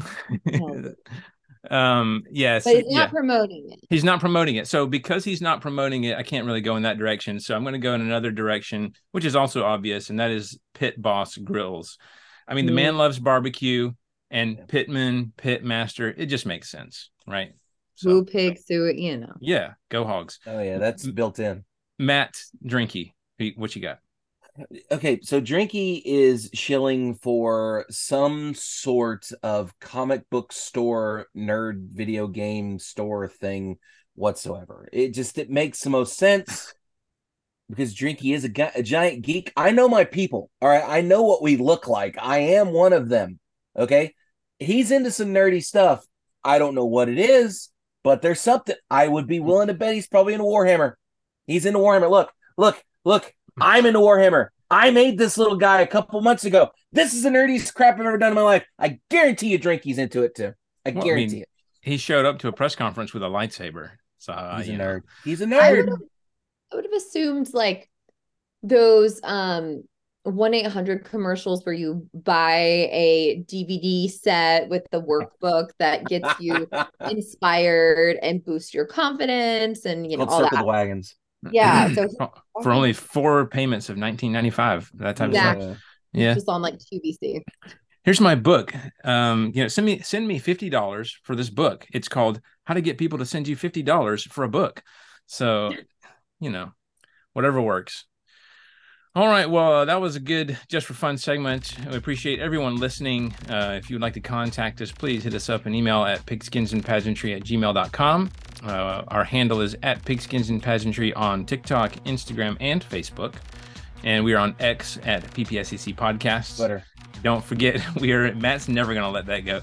um yes but he's not yeah. promoting it He's not promoting it, so because he's not promoting it, I can't really go in that direction, so I'm going to go in another direction, which is also obvious, and that is Pit Boss Grills. I mean, mm. the man loves barbecue, and Pittman, Pit Master, it just makes sense, right? So, who pigs through it, you know. Yeah, go Hogs. Oh yeah, that's built in. Matt Drinky, what you got? Okay, so Drinky is shilling for some sort of comic book store, nerd video game store thing whatsoever. It just it makes the most sense because Drinky is a, guy, a giant geek. I know my people. All right, I know what we look like. I am one of them. Okay, he's into some nerdy stuff. I don't know what it is, but there's something. I would be willing to bet he's probably into Warhammer. He's into Warhammer. Look, look, look. I'm into Warhammer. I made this little guy a couple months ago. This is the nerdiest crap I've ever done in my life. I guarantee you Drinky's into it too. I well, guarantee I mean, it. He showed up to a press conference with a lightsaber. So uh, he's a nerd. Know. He's a nerd. I would have assumed like those um one eight hundred commercials where you buy a D V D set with the workbook that gets you inspired and boosts your confidence and you know all circle that. The wagons. Yeah, so for only four payments of nineteen ninety-five, that type exactly. of stuff. Yeah, just on like Q V C. Here's my book. Um, you know, send me send me fifty dollars for this book. It's called How to Get People to Send You fifty dollars for a Book. So, you know, whatever works. All right. Well, uh, that was a good Just for Fun segment. We appreciate everyone listening. Uh, if you would like to contact us, please hit us up an email at pigskinsandpageantry at gmail dot com. Uh, our handle is at pigskinsandpageantry on TikTok, Instagram, and Facebook. And we are on X at P P S E C Podcasts. Twitter. Don't forget, we are, Matt's never going to let that go.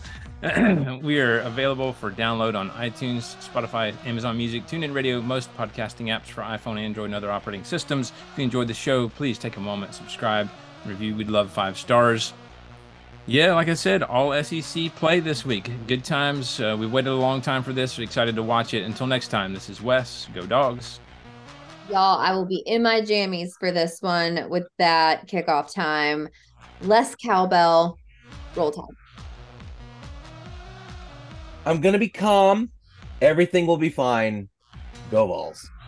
We are available for download on iTunes, Spotify, Amazon Music, TuneIn Radio, most podcasting apps for iPhone, Android, and other operating systems. If you enjoyed the show, please take a moment, subscribe, review. We'd love five stars. Yeah, like I said, all S E C play this week. Good times. Uh, we waited a long time for this. We're excited to watch it. Until next time, this is Wes. Go Dogs. Y'all, I will be in my jammies for this one with that kickoff time. Less cowbell. Roll Tide. I'm going to be calm. Everything will be fine. Go Vols.